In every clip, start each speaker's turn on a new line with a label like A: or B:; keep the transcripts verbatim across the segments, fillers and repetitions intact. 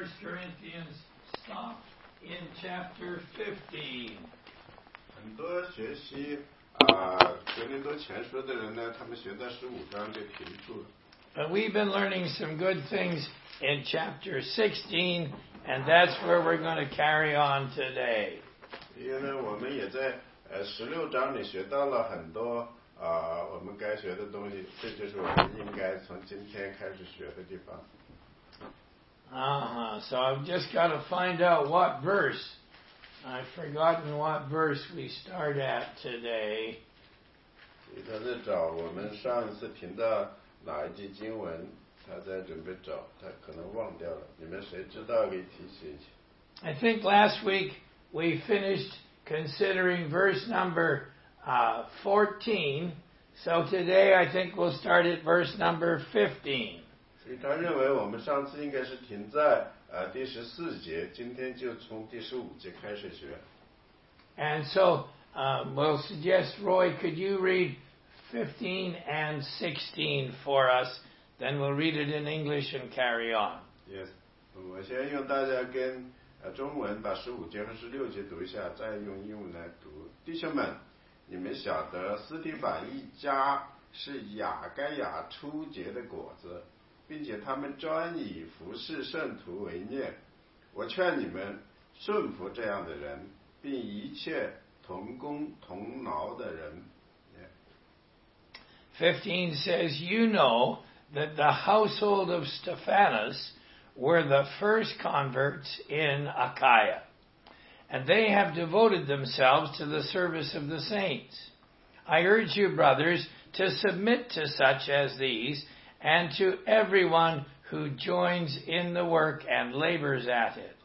A: First Corinthians stop in chapter fifteen.
B: 很多学习啊《哥林多前书》的人呢，他们学到十五章就停住了。
A: But we've been learning some good things in chapter sixteen, and that's where we're going to carry on today.
B: 因为呢，我们也在呃十六章里学到了很多啊、呃、我们该学的东西，这就是我们应该从今天开始学的地方。
A: Uh-huh. So I've just got to find out what verse. I've forgotten what verse we start at today.
B: 他在找我们上一次听到哪一节经文，他在准备找，他可能忘掉了。你们谁知道可以提醒一下。
A: I think last week we finished considering verse number uh, fourteen. So today I think we'll start at verse number fifteen.
B: 所以他认为我们上次应该是停在呃第十四节，今天就从第十五节开始学。
A: And so um, we'll suggest, Roy, could you read fifteen and sixteen for us? Then we'll read it in English and carry on.
B: Yes， 我先用大家跟呃中文把十五节和十六节读一下，再用英文来读。弟兄们，你们晓得斯提反一家是雅该亚初结的果子，并且他们专以服侍圣徒为念。我劝你们顺服这样的人，并一切同工同劳的人。
A: fifteen says, you know that the household of Stephanas were the first converts in Achaia, and they have devoted themselves to the service of the saints. I urge you, brothers, to submit to such as these, and to everyone who joins in the work and labors at it.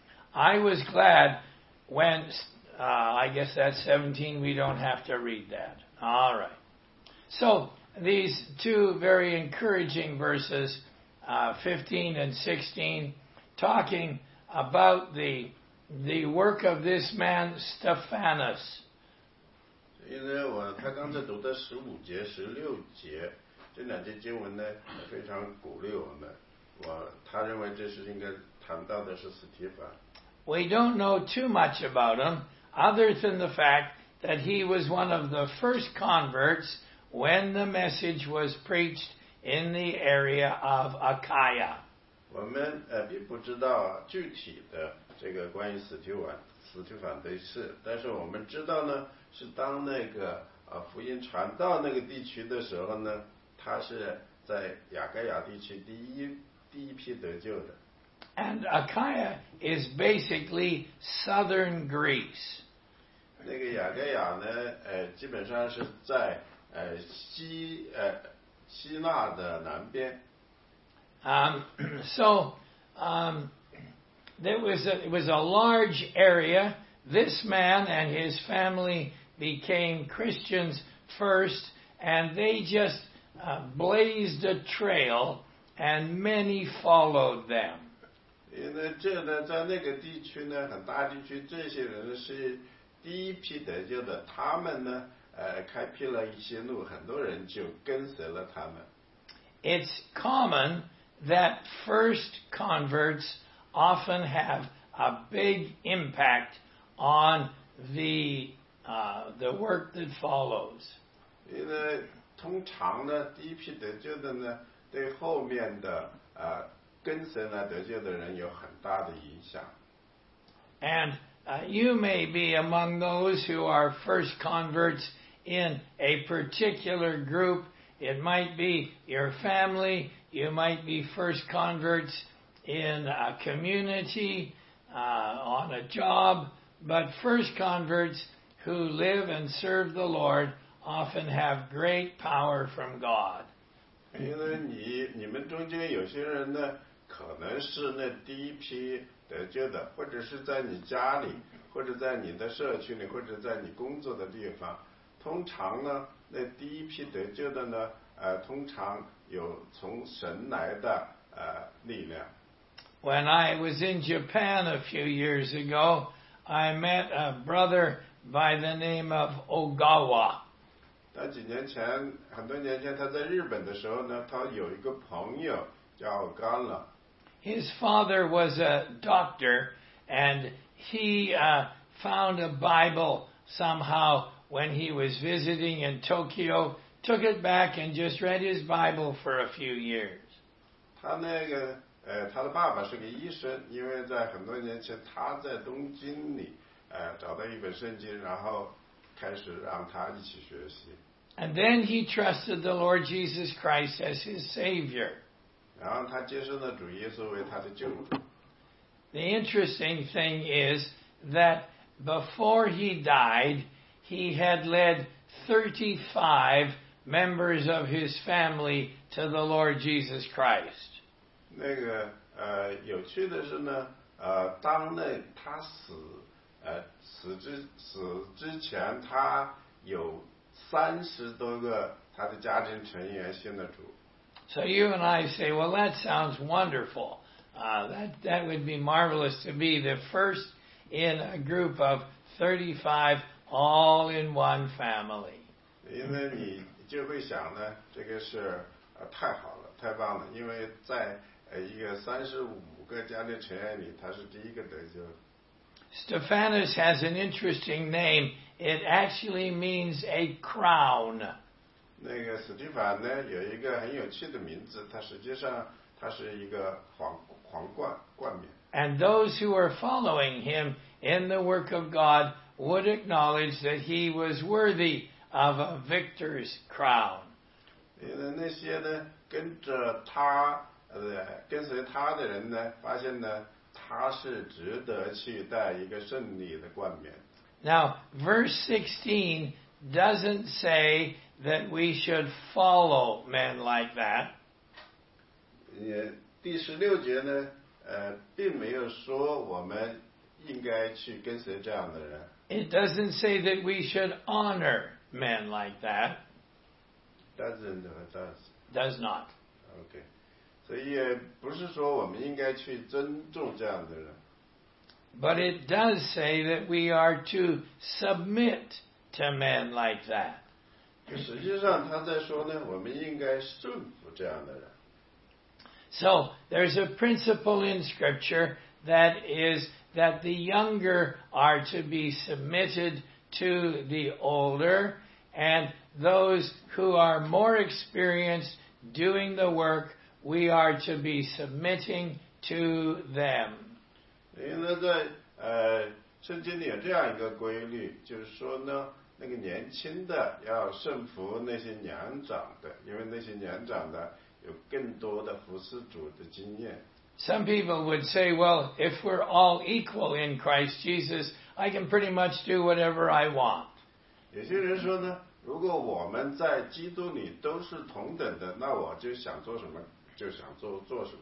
A: I was glad when, uh, I guess that's seventeen, we don't have to read that. All right. So, these two very encouraging verses, uh, fifteen and sixteen, talking about the, the work of this man, Stephanas.
B: 因为我他刚才读的十五节、十六节这两节经文呢，非常鼓励我们。我他认为这是应该谈到的是斯提凡。
A: We don't know too much about him, other than the fact that he was one of the first converts when the message was preached in the area of Achaia.
B: 我们呃并不知道具体的这个关于斯提凡斯提凡的事，但是我们知道呢，是当那个呃福音传到那个地区的时候呢，他是在雅该亚地区第一第一批得救的。
A: And Achaia is basically southern Greece.
B: 那个雅该亚呢，呃，基本上是在呃西呃希腊的南边。
A: Um, so um, there was a, it was a large area. This man and his family became Christians first, and they just uh, blazed a trail, and many followed them.
B: 因为这呢，在那个地区呢，很大地区，这些人是第一批得救的，他们呢，呃，开辟了一些路，很多人就跟随了他们。
A: It's common that first converts often have a big impact on the uh, the work that follows.
B: 因为通常呢，第一批得救的呢，对后面的呃跟随来得救的人有很大的影响。
A: And uh, you may be among those who are first converts in a particular group. It might be your family. You might be first converts in a community, uh, on a job. But first converts who live and serve the Lord often have great power from God.
B: 因为你你们中间有些人呢，可能是那第一批得救的，或者是在你家里，或者在你的社区里，或者在你工作的地方。通常呢，那第一批得救的呢，呃，通常有从神来的呃力量。
A: When I was in Japan a few years ago, I met a brother by the name of Ogawa.
B: 他几年前，很多年前，他在日本的时候呢，他有一个朋友叫 Ogala。
A: his father was a doctor, and he uh, found a Bible somehow when he was visiting in Tokyo, took it back and just read his Bible for a few years.
B: 他那个呃，他的爸爸是个医生，因为在很多年前他在东京里呃找到一本圣经，然后开始让他一起学习。
A: And then he trusted the Lord Jesus Christ as his Savior.
B: 然后他接受了主耶稣为他的救主。
A: The interesting thing is that before he died, he had led thirty-five members of his family to the Lord Jesus Christ.
B: 那个呃，有趣的是呢，呃，当那他死呃死之死之前，他有三十多个他的家庭成员信了主。
A: So you and I say, well, that sounds wonderful. Uh, that that would be marvelous to be the first in a group of thirty-five, all in one family.
B: 因为你就会想呢，这个是呃太好了，太棒了，因为在呃一个三十五个家庭成员里，他是第一个得救。
A: Stephanus has an interesting name. It actually means a crown.
B: 那个史蒂凡呢，有一个很有趣的名字，它实际上它是一个皇皇冠冠冕。
A: And those who are following him in the work of God would acknowledge that he was worthy of a victor's crown.
B: 因为那些呢跟着他呃跟随他的人呢，发现呢他是值得去戴一个胜利的冠冕。
A: Now, verse sixteen doesn't say that we should follow men like that.
B: 也第十六节呢，呃，并没有说我们应该去跟随这样的人。
A: It doesn't say that we should honor men like that.
B: Doesn't or does?
A: Does not.
B: OK， 所以也不是说我们应该去尊重这样的人。
A: But it does say that we are to submit to men like that.
B: 实际上他在说呢，我们应该顺服这样的人。
A: So there's a principle in Scripture that is that the younger are to be submitted to the older, and those who are more experienced doing the work, we are to be submitting to them.
B: 因为在呃圣经里有这样一个规律，就是说呢，那个年轻的要顺服那些年长的，因为那些年长的有更多的服侍主的经验。
A: Some people would say, well, if we're all equal in Christ Jesus, I can pretty much do whatever I want.
B: 有些人说呢，如果我们在基督里都是同等的，那我就想做什么就想做做什么。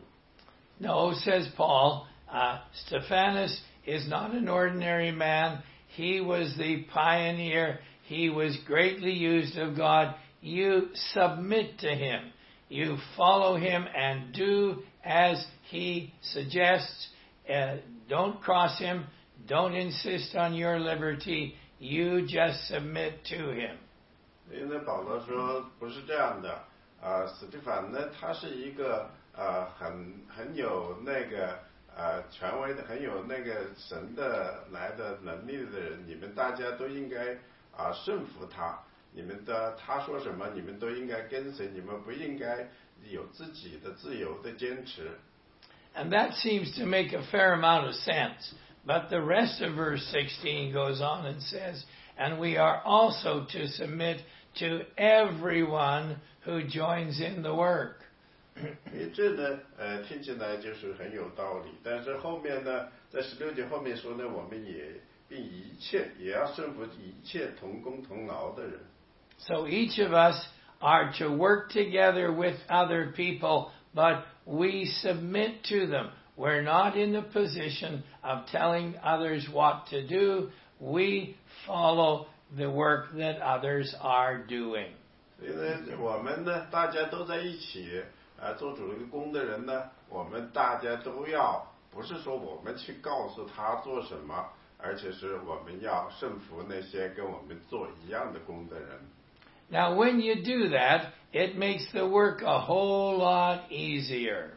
A: No, says Paul, uh, Stephanus is not an ordinary man. He was the pioneer. He was greatly used of God. You submit to him. You follow him and do as he suggests. Uh, don't cross him. Don't insist on your liberty. You just submit to him.
B: 因为保罗说不是这样的，啊，史蒂凡呢，他是一个呃很很有那个呃权威的，很有那个神的来的能力的人，你们大家都应该啊顺服他，你们的他说什么，你们都应该跟随，你们不应该有自己的自由的坚持。
A: And that seems to make a fair amount of sense. But the rest of verse sixteen goes on and says, and we are also to submit to everyone who joins in the work.
B: 这呢，呃，听起来就是很有道理。但是后面呢，在十六节后面说呢，我们也并一切也要顺服一切同工同劳的人。
A: So each of us are to work together with other people, but we submit to them. We're not in the position of telling others what to do. We follow the work that others are doing.
B: 所以呢，我们呢，大家都在一起，啊、呃，做主的工的人呢，我们大家都要，不是说我们去告诉他做什么，而且是我们要顺服那些跟我们做一样的工的人。
A: Now, when you do that, it makes the work a whole lot easier.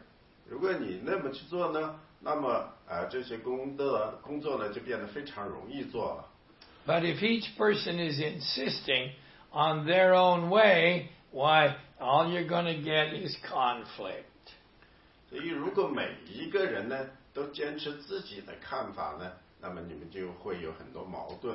B: 如果你那么去做呢，那么啊、呃、这些工的工作呢就变得非常容易做了。
A: But if each person is insisting on their own way, why, all you're going to get is conflict.
B: 所以如果每一个人呢都坚持自己的看法呢，那么你们就会有很多矛盾。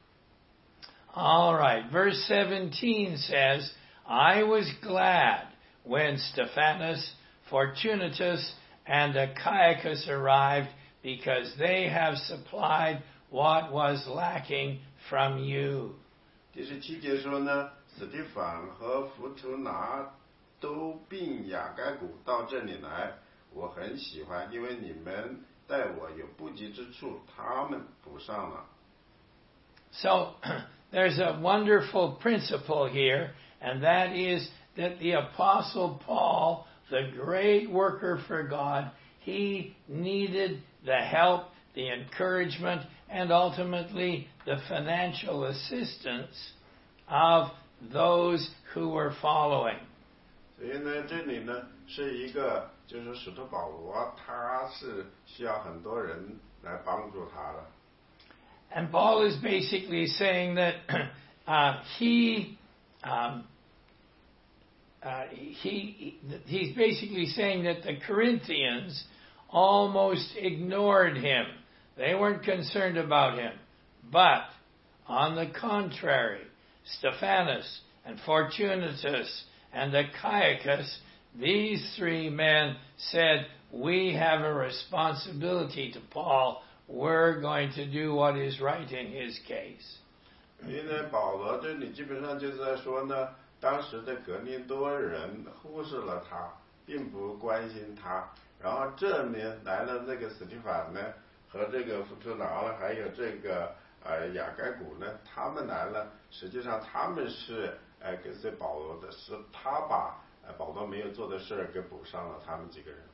A: All right, verse seventeen says, I was glad when Stephanas, Fortunatus, and Achaicus arrived, because they have supplied what was lacking from you.
B: 第十七节说呢，斯蒂凡和弗图拿都并雅该古到这里来，我很喜欢，因为你们待我有不及之处，他们补上了。
A: So there's a wonderful principle here, and that is that the Apostle Paul, the great worker for God, he needed the help, the encouragement, and ultimately the financial assistance of those who were following.
B: 所以呢，这里呢是一个，就是使徒保罗，他是需要很多人来帮助他的。
A: And Paul is basically saying that uh, he, um, uh, he, he's basically saying that the Corinthians almost ignored him. They weren't concerned about him. But, on the contrary, Stephanas and Fortunatus and Achaicus, these three men said, we have a responsibility to Paul. We're going to do what is right in his case.
B: 因为保罗这里基本上就是在说呢，当时的格林多人忽视了他，并不关心他。然后这面来了那个史蒂法呢，和这个弗图拿了，还有这个呃雅该古呢，他们来了，实际上他们是呃跟随保罗的，是他把呃保罗没有做的事儿给补上了他们几个人。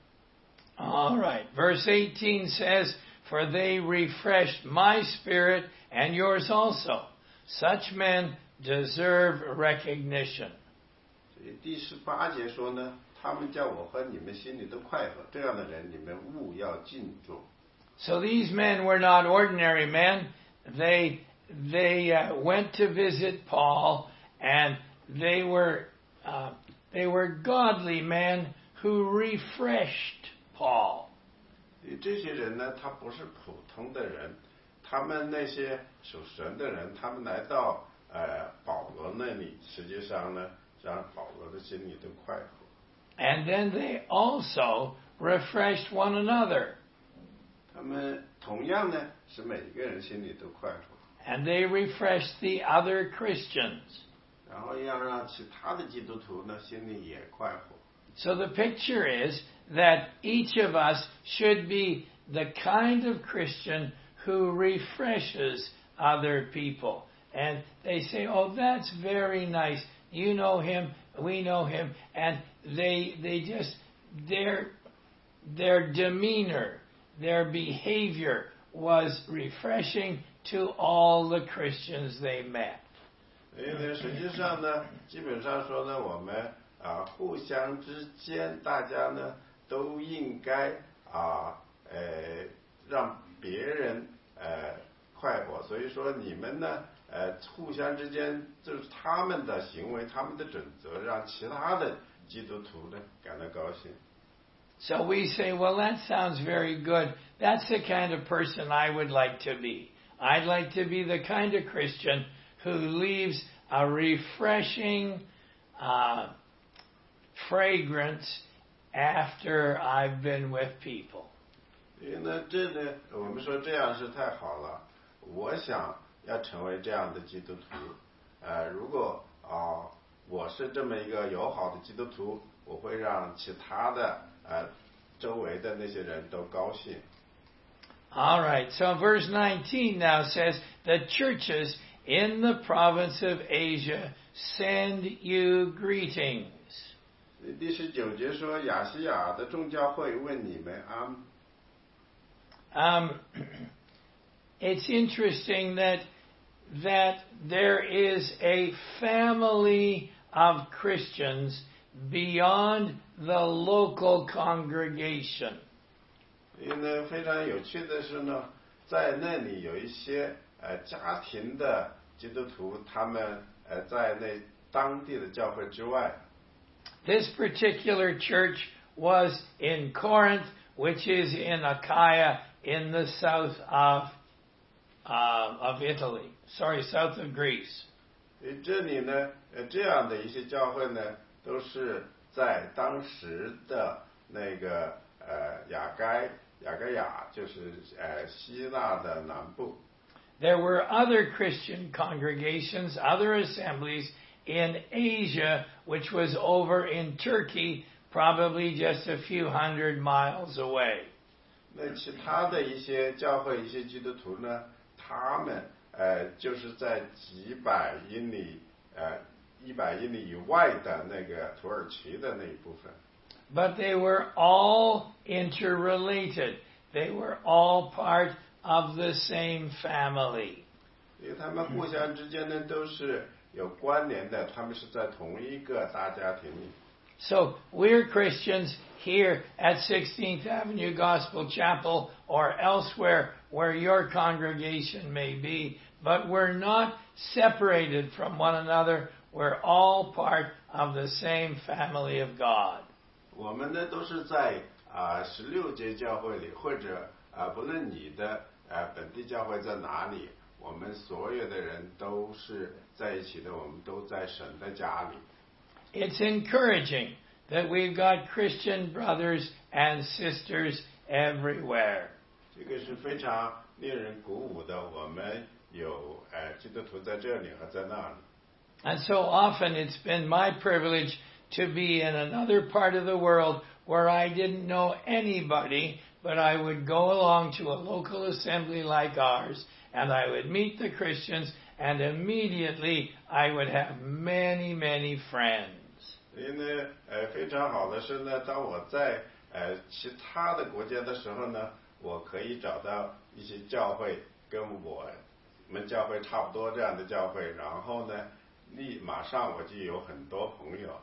A: All right. Verse eighteen says, for they refreshed my spirit and yours also. Such men deserve recognition.
B: 所以第十八节说呢，他们叫我和你们心里都快乐，这样的人你们务要敬重。
A: So these men were not ordinary men. They they uh, went to visit Paul, and they were uh, they were godly men who refreshed Paul.
B: 这些人呢，他不是普通的人，他们那些属神的人，他们来到呃保罗那里，实际上呢，让保罗的心里都快活。
A: And then they also refreshed one another.
B: 他们同样呢，使每一个人心里都快活。
A: And they refreshed the other Christians.
B: 然后要让其他的基督徒呢，心里也快活。
A: So the picture is that each of us should be the kind of Christian who refreshes other people. And they say, oh, that's very nice. You know him, we know him. And they they just, their, their demeanor, their behavior was refreshing to all the Christians they met.
B: 所以呢，实际上呢，基本上说呢，我们啊，互相之间，大家呢都应该啊，呃，让别人呃快活。所以说，你们呢，呃，互相之间就是他们的行为、他们的准则，让其他的基督徒呢感到高兴。
A: So we say, well, that sounds very good. That's the kind of person I would like to be. I'd like to be the kind of Christian who leaves a refreshing uh, fragrance after I've been with people.
B: 因为呢，这呢，我们说这样是太好了。我想要成为这样的基督徒。呃，如果啊、呃，我是这么一个友好的基督徒，我会让其他的呃周围的那些人都高兴。
A: All right, so verse nineteen now says, the churches in the province of Asia send you greetings.
B: 第十九节说，亚细亚的众教会问你们安。
A: Um, it's interesting that that there is a family of Christians beyond the local congregation.
B: 因为呢，非常有趣的是呢，在那里有一些呃家庭的基督徒，他们呃在那当地的教会之外。
A: This particular church was in Corinth, which is in Achaia, in the south of uh, of Italy. Sorry, south of Greece.
B: 这里呢，呃，这样的一些教会呢，都是在当时的那个呃雅该雅该亚，就是呃希腊的南部。
A: There were other Christian congregations, other assemblies in Asia, which was over in Turkey, probably just a few hundred miles away.
B: 那其他的一些教会、一些基督徒呢，他们呃就是在几百英里呃一百英里以外的那个土耳其的那一部分。
A: But they were all interrelated. They were all part of the same family.
B: 因为他们互相之间呢都是有关联的，他们是在同一个大家庭里。
A: So we're Christians here at sixteenth Avenue Gospel Chapel or elsewhere where your congregation may be, but we're not separated from one another. We're all part of the same family of God.
B: 我们呢都是在啊十六节教会里，或者啊不论你的呃本地教会在哪里，我们所有的人都是在一起的，我们都在神的家里。
A: It's encouraging that we've got Christian brothers and sisters everywhere.
B: 这个是非常令人鼓舞的，我们有呃基督徒在这里和在那里。
A: And so often it's been my privilege to be in another part of the world where I didn't know anybody, but I would go along to a local assembly like ours, and I would meet the Christians, and immediately I would have many, many friends.
B: 因为呃非常好的是呢，当我在呃其他的国家的时候呢，我可以找到一些教会跟我们教会差不多这样的教会，然后呢，立马上我就有很多朋友。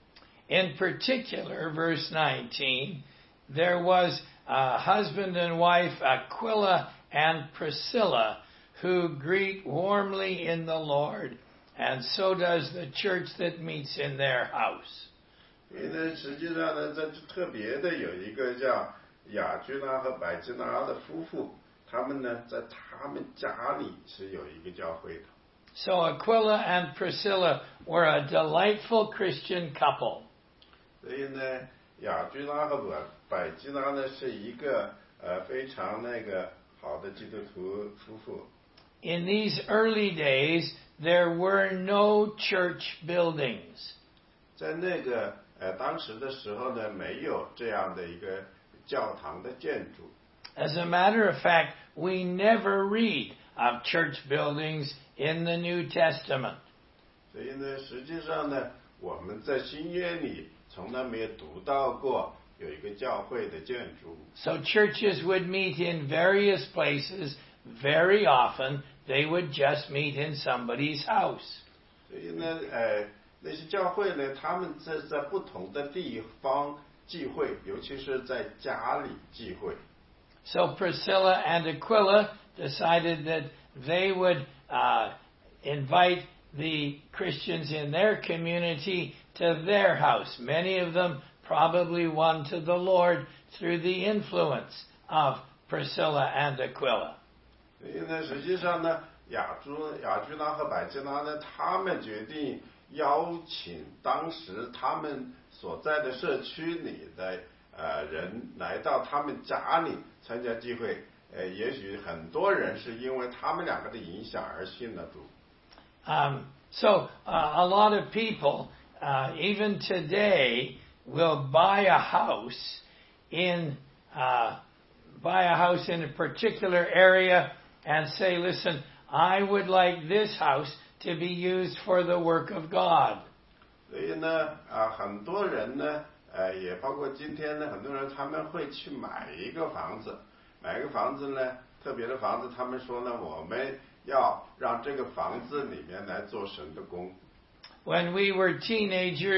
A: In particular, verse nineteen, there was a husband and wife, Aquila and Priscilla, who greet warmly in the Lord, and so does the church that meets in their house.
B: 因为呢，实际上呢，这特别的有一个叫雅居拉和百基拉的夫妇，他们呢在他们家里是有一个教会的。
A: So Aquila and Priscilla were a delightful Christian couple.
B: 所以呢，雅居拉和百百基拉呢是一个呃非常那个好的基督徒夫妇。
A: In these early days, there were no church buildings.
B: 在那个呃当时的时候呢，没有这样的一个教堂的建筑。
A: As a matter of fact, we never read of church buildings in the New Testament.
B: 所以呢，实际上呢，我们在新约里从来没有读到过有一个教会的建筑。
A: So churches would meet in various places. Very often, they would just meet in somebody's house.
B: 所以呢，呃，那些教会呢，他们在在不同的地方聚会，尤其是在家里聚会。
A: So Priscilla and Aquila decided that they would uh, invite the Christians in their community to their house. Many of them probably won to the Lord through the influence of Priscilla and Aquila.
B: 所以呢，实际上呢，雅居雅居拉和百基拉呢，他们决定邀请当时他们所在的社区里的呃人来到他们家里参加聚会。呃，也许很多人是因为他们两个的影响而信了主。
A: Um, so uh, a lot of people, uh, even today, will buy a house in uh, buy a house in a particular area and say, "Listen, I would like this house to be used for the work of God."
B: 所以呢，啊，很多人呢，呃，也包括今天呢，很多人他们会去买一个房子，买一个房子呢，特别的房子，他们说呢，我们要让这个房子里面来做神的工。
A: When we were teenagers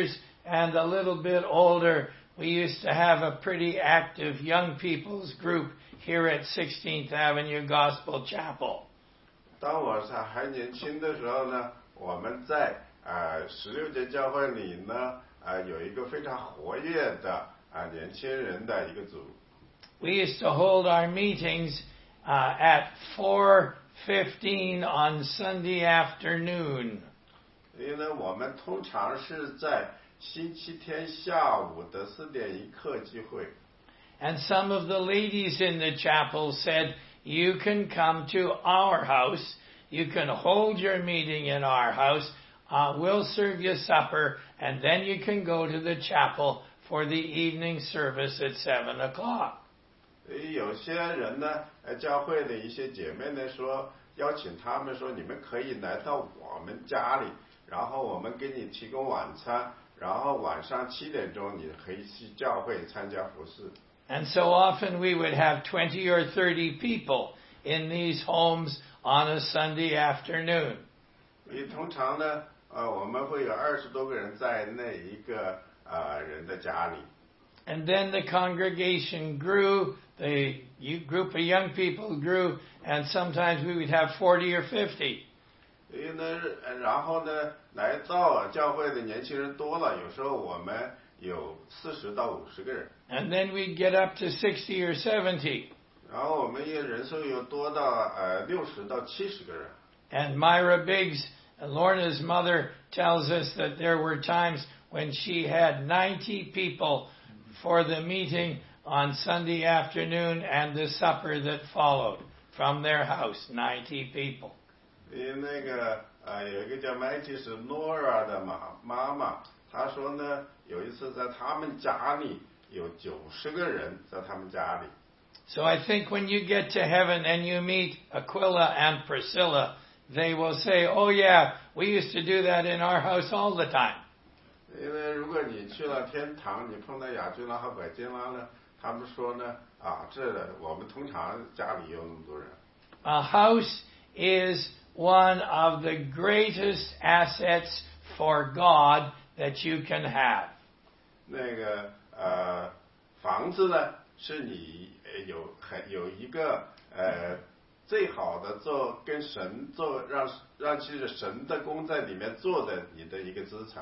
A: and a little bit older, we used to have a pretty active young people's group here at sixteenth Avenue Gospel Chapel.
B: 当我是还年轻的时候呢，我们在呃十六节教会里呢，呃有一个非常活跃的啊、呃、年轻人的一个组。
A: We used to hold our meetings uh, at four fifteen on Sunday afternoon.
B: 因为我们通常是在星期天下午的四点一刻聚会。
A: And some of the ladies in the chapel said, you can come to our house, you can hold your meeting in our house, uh, we'll serve you supper, and then you can go to the chapel for the evening service at seven o'clock.
B: 有些人呢，呃，教会的一些姐妹呢说，邀请他们说，你们可以来到我们家里，然后我们给你提供晚餐，然后晚上七点钟你可以去教会参加服事。
A: And so often we would have twenty or thirty people in these homes on a Sunday afternoon.
B: 所以通常呢，呃，我们会有二十多个人在那一个呃人的家里。
A: And then the congregation grew, the group of young people grew, and sometimes we would have forty or fifty.
B: 所以呢，然后呢，来到教会的年轻人多了，有时候我们有四十到五十个人。
A: And then we'd get up to sixty or seventy.
B: 然后我们也人数又多到呃六十到七十个人。
A: And Myra Biggs, Lorna's mother, tells us that there were times when she had ninety people for the meeting on Sunday afternoon and the supper that followed from their house, ninety people.
B: 因为那个呃有一个叫麦基是 Nora 的妈妈妈，她说呢，有一次在他们家里有九十个人在他们家里。
A: So I think when you get to heaven and you meet Aquila and Priscilla, they will say, oh yeah, we used to do that in our house all the time.
B: 因为如果你去了天堂，你碰到雅君拉和百金拉呢，他们说呢，啊，这我们通常家里有那么多人。
A: A house is one of the greatest assets for God that you can have.
B: 那个呃，房子呢，是你有很有一个呃最好的做跟神做让让其实神的工在里面做的你的一个资产。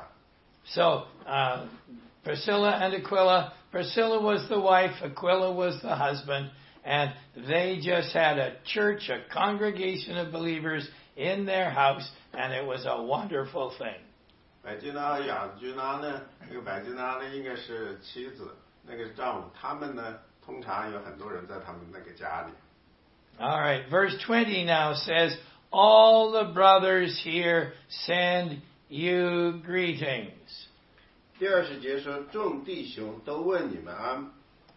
A: So uh, Priscilla and Aquila, Priscilla was the wife, Aquila was the husband, and they just had a church, a congregation of believers in their house, and it was a wonderful thing.
B: 百基拉、雅君拉呢，那个百基拉呢应该是妻子，那个是丈夫，他们呢通常有很多人在他们那个家里。
A: All right, verse twenty now says, all the brothers here send you greetings.
B: 第二十节说，众弟兄都问你们安。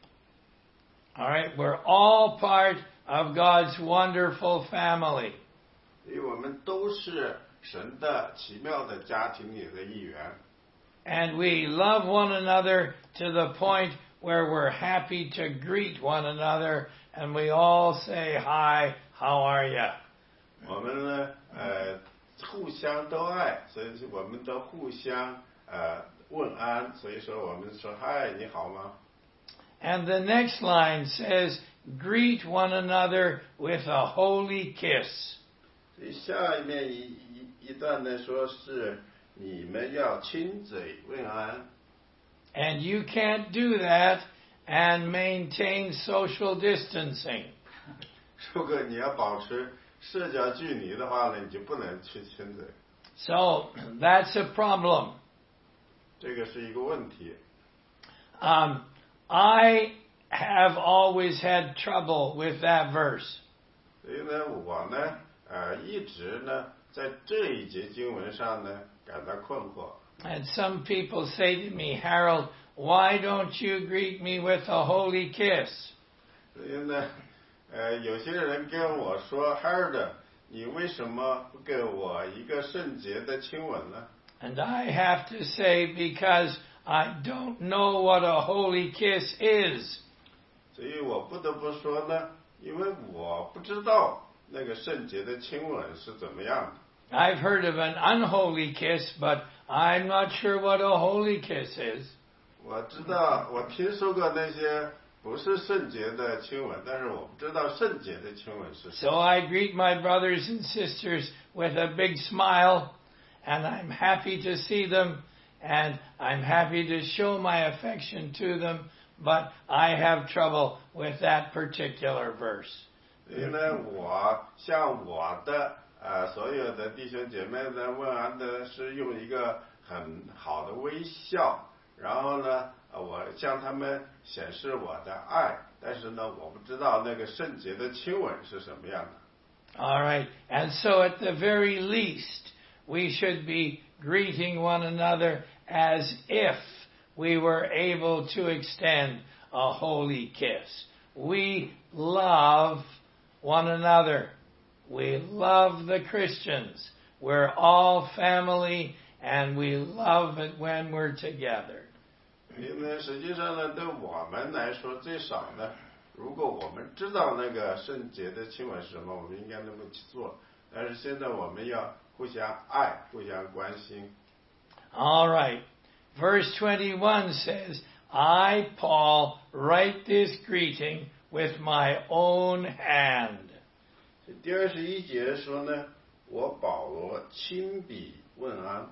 A: All right, we're all part of God's wonderful family.
B: 所以我们都是神的奇妙的家庭里的一员。
A: And we love one another to the point where we're happy to greet one another, and we all say, hi, how are you?
B: 我们呢，呃，互相都爱，所以我们都互相呃问安，所以说我们说嗨，你好吗？
A: And the next line says, greet one another with a holy kiss.
B: 所以下面一一一段呢，说是你们要亲嘴问安。
A: And you can't do that and maintain social distancing.
B: 如果你要保持社交距离的话呢，你就不能去亲嘴。
A: So that's a problem.
B: 这个是一个问题。
A: Um, I have always had trouble with that verse.
B: 所以呢，我呢，呃，一直呢，在这一节经文上呢，感到困惑。
A: And some people say to me, Harold, why don't you greet me with a holy kiss?
B: 所以呢，呃，有些人跟我说 ，Harold，你为什么不给我一个圣洁的亲吻呢？
A: And I have to say, because I don't know what a holy kiss is.
B: 所以我不得不说呢，因为我不知道那个圣洁的亲吻是怎么样的。
A: I've heard of an unholy kiss, but I'm not sure what a holy kiss is.
B: 我知道，我听说过那些不是圣洁的亲吻，但是我不知道圣洁的亲吻是什
A: So
B: 么。
A: I greet my brothers and sisters with a big smile, and I'm happy to see them, and I'm happy to show my affection to them, but I have trouble with that particular verse.
B: 所以呢，我向我的呃所有的弟兄姐妹的问安的是用一个很好的微笑，然后呢，呃我向他们显示我的爱，但是呢，我不知道那个圣洁的亲吻是什么样的。
A: All right, and so at the very least, we should be greeting one another as if we were able to extend a holy kiss. We love one another. We love the Christians. We're all family, and we love it when we're together.
B: 因为实际上呢，对我们来说，最少呢，如果我们知道那个圣洁的亲吻是什么，我们应该那么去做。但是现在我们要互相爱，互相关心。
A: All right. Verse twenty-one says, I, Paul, write this greeting with my own hand.
B: 第二十一节说呢，我保罗亲笔问安。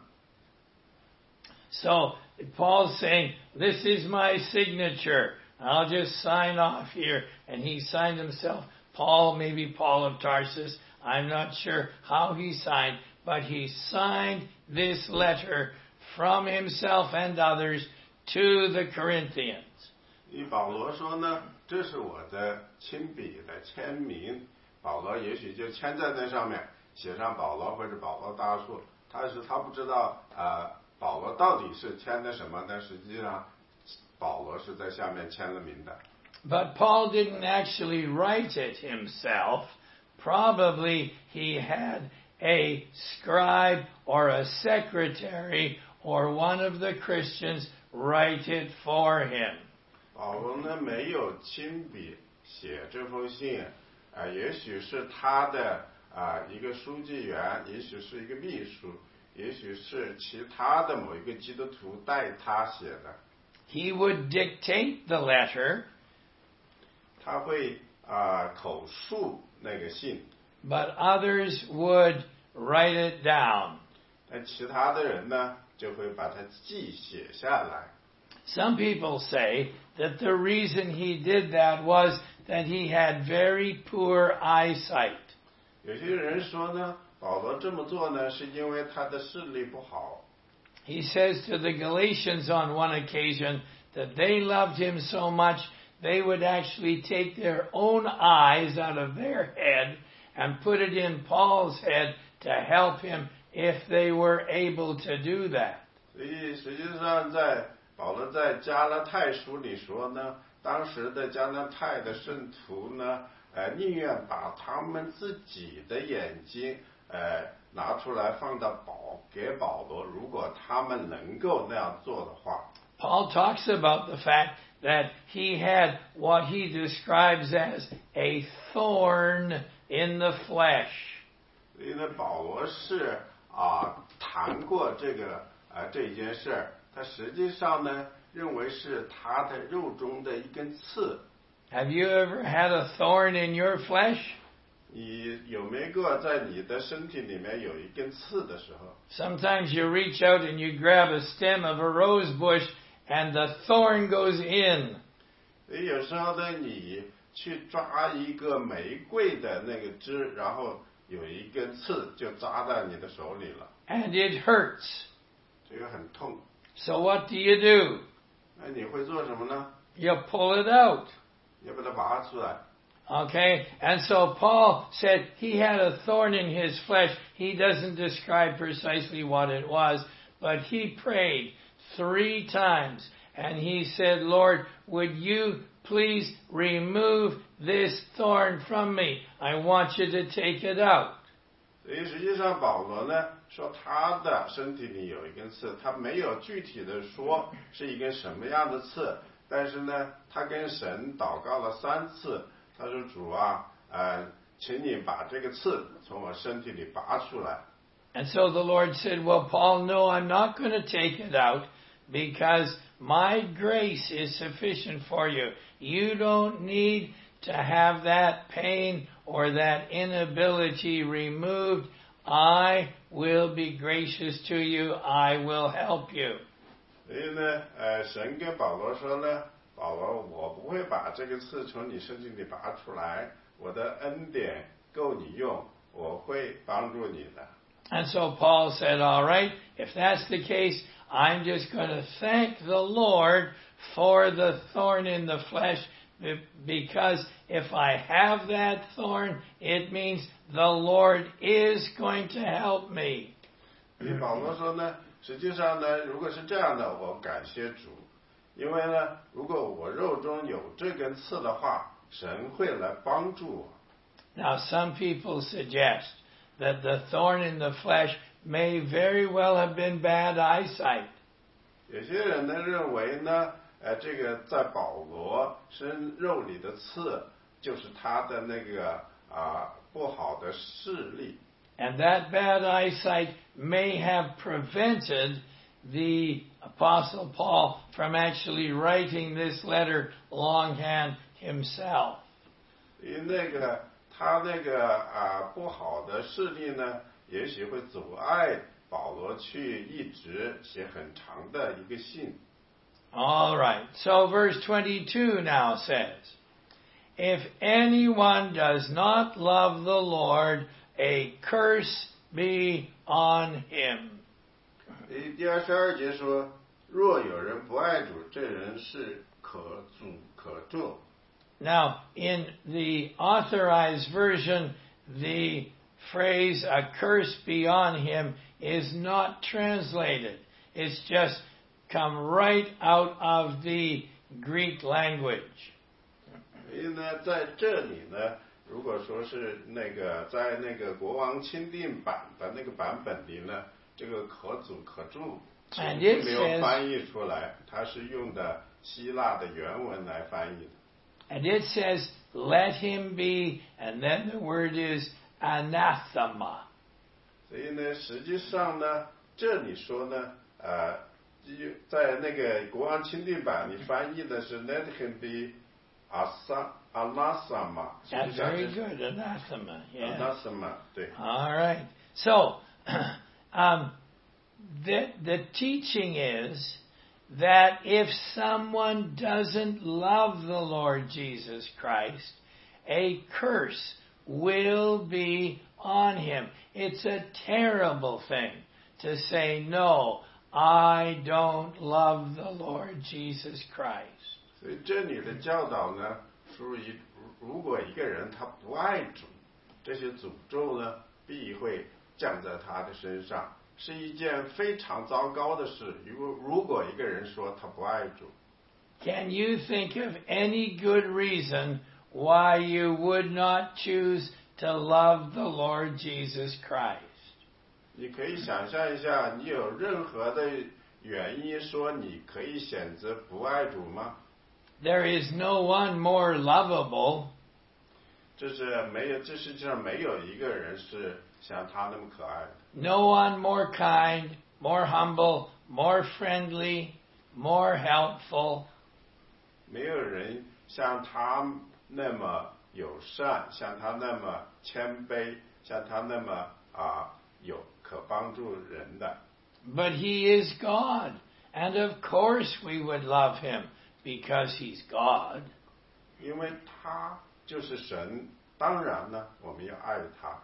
A: So Paul's saying, this is my signature. I'll just sign off here. And he signed himself, Paul, maybe Paul of Tarsus. I'm not sure how he signed, but he signed this letter from himself and others to the Corinthians.
B: 以保罗说呢，这是我的亲笔的签名。保罗也许就签在那上面，写上保罗或者保罗大数，但是他不知道呃保罗到底是签的什么，但实际上保罗是在下面签了名的。
A: But Paul didn't actually write it himself. Probably he had a scribe or a secretary or one of the Christians write it for him.
B: 保罗呢没有亲笔写这封信，啊、呃，也许是他的啊、呃、一个书记员，也许是一个秘书，也许是其他的某一个基督徒代他写的。
A: He would dictate the letter,
B: 他会啊、呃、口述那个信，
A: but others would write it down.
B: 但其他的人呢就会把它记写下来。
A: Some people say that the reason he did that was that he had very poor eyesight.
B: 有些人说呢，保罗这么做呢，是因为他的视力不好。
A: He says to the Galatians on one occasion that they loved him so much they would actually take their own eyes out of their head and put it in Paul's head to help him if they were able to do that.
B: 所以实际上在保罗在加拉太书里说呢，当时的加拉太的圣徒呢，呃，宁愿把他们自己的眼睛，呃，拿出来放到保给保罗，如果他们能够那样做的话。
A: Paul talks about the fact that he had what he describes as a thorn in the flesh.
B: 所以呢，保罗是啊谈过这个啊这件事儿，他实际上呢认为是他的肉中的一根刺。
A: Have you ever had a thorn in your flesh?
B: 你有没有过在你的身体里面有一根刺的时候？
A: Sometimes you reach out and you grab a stem of a rose bush and the thorn goes in.
B: 所以有时候呢，你去抓一个玫瑰的那个枝，然后有一根刺就扎在你的手里了，
A: And it hurts.
B: 这个很痛。
A: So what do you do?
B: 那你会做什么呢？
A: You pull it out.
B: 你要把它拔出来。
A: Okay? And so Paul said he had a thorn in his flesh. He doesn't describe precisely what it was, but he prayed three times. And he said, Lord, would you please remove this thorn from me? I want you to take it out.
B: 所以实际上保罗呢说他的身体里有一根刺，他没有具体的说是一根什么样的刺，但是呢他跟神祷告了三次，他说主啊，呃，请你把这个刺从我身体里拔出来。
A: And so the Lord said, well, Paul, no, I'm not going to take it out because my grace is sufficient for you. You don't need to have that pain or that inability removed. I will be gracious to you. I will help you.
B: 所以呢，呃，神跟保罗说呢，保罗，我不会把这个刺从你身体里拔出来，我的恩典够你用，我会帮助你的。
A: And so Paul said, all right, if that's the case, I'm just going to thank the Lord for the thorn in the flesh, because if I have that thorn, it means the Lord is going to help me.
B: 保罗说呢，实际上呢，如果是这样的，我感谢主，因为呢，如果我肉中有这根刺的话，神会来帮助我。
A: Now, some people suggest that the thorn in the flesh may very well have been bad eyesight.
B: 有些人呢认为呢，呃，这个在保罗身肉里的刺，就是他的那个啊、呃、不好的视力。
A: And that bad eyesight may have prevented the Apostle Paul from actually writing this letter longhand himself.
B: 因为那个他那个啊、呃、不好的视力呢，也许会阻碍保罗去一直写很长的一个信。
A: All right. So verse twenty-two now says, if anyone does not love the Lord, a curse be on him.
B: 第二十二节说，若有人不爱主，这人是可诅可咒。
A: Now, in the authorized version, the phrase "a curse be on him" is not translated. It's just come right out of the Greek language.
B: 所以呢，在这里呢，如果说是那个在那个国王钦定版的那个版本里呢，这个可诅可咒并没有翻译出来，它是用的希腊的原文来翻译的。
A: And it says, let him be, and then the word is anathema.
B: 所以呢，实际上呢，这里说呢，呃，在那个国王钦定版，你翻译的是 let him be anathema.
A: That's very good, anathema. Yeah.
B: Anathema, 对。
A: All right. So, um, the the teaching is that if someone doesn't love the Lord Jesus Christ, a curse will be on him. It's a terrible thing to say, no, I don't love the Lord Jesus Christ.
B: 所以这里的教导呢，属于如果一个人他不爱主，这些诅咒呢必会降在他的身上。是一件非常糟糕的事。如果如果一个人说他不爱主
A: Can you think of any good reason why you would not choose to love the Lord Jesus Christ?
B: 你可以想象一下，你有任何的原因说你可以选择不爱主吗？
A: There is no one more lovable.
B: 这是没有，这世界上没有一个人是像他那么可爱的。
A: No one more kind, more humble, more friendly, more helpful.
B: 没有人像他那么友善，像他那么谦卑，像他那么啊有可帮助人的。
A: But he is God, and of course we would love him because he's God.
B: 因为他就是神，当然呢，我们要爱他。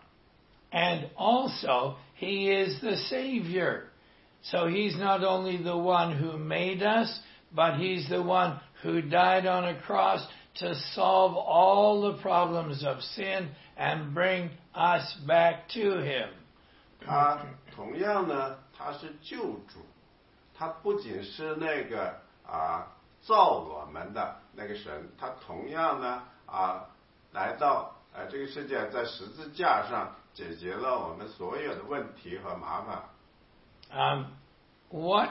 A: And also, he is the Savior. So he's not only the one who made us, but he's the one who died on a cross to solve all the problems of sin and bring us back to him.
B: 他同样呢，他是救主，他不仅是那个啊造我们的那个神，他同样呢啊来到啊这个世界，在十字架上解决了我们所有的问题和麻烦。
A: Um, what,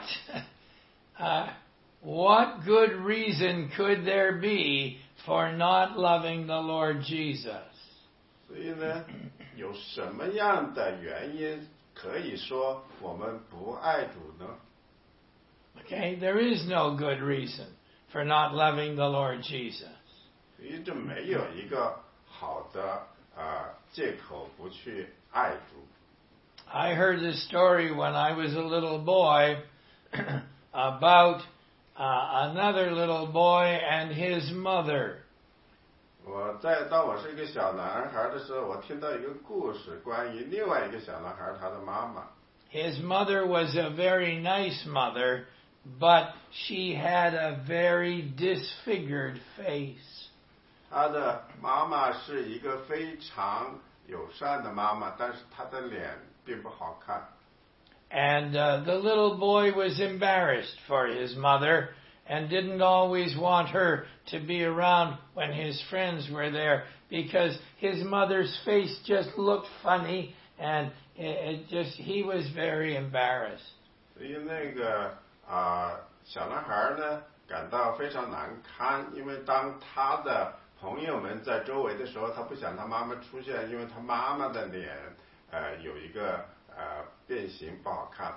A: uh, what good reason could there be for not loving the Lord Jesus?
B: 所以呢，有什么样的原因可以说我们不爱主呢？
A: Okay, there is no good reason for not loving the Lord Jesus.
B: 因为这没有一个好的啊、呃、借口不去爱主。
A: I heard this story when I was a little boy about uh, another little boy and his mother.
B: 我在当我是一个小男孩的时候，我听到一个故事，关于另外一个小男孩他的妈妈。
A: His mother was a very nice mother, but she had a very disfigured face.
B: 他的妈妈是一个非常友善的妈妈，但是她的脸并不好看。
A: And uh, the little boy was embarrassed for his mother and didn't always want her to be around when his friends were there because his mother's face just looked funny and it, it just he was very embarrassed.
B: 所以那个啊、呃、小男孩呢感到非常难堪，因为当他的朋友们在周围的时候，他不想他妈妈出现，因为他妈妈的脸呃有一个呃变形不好看。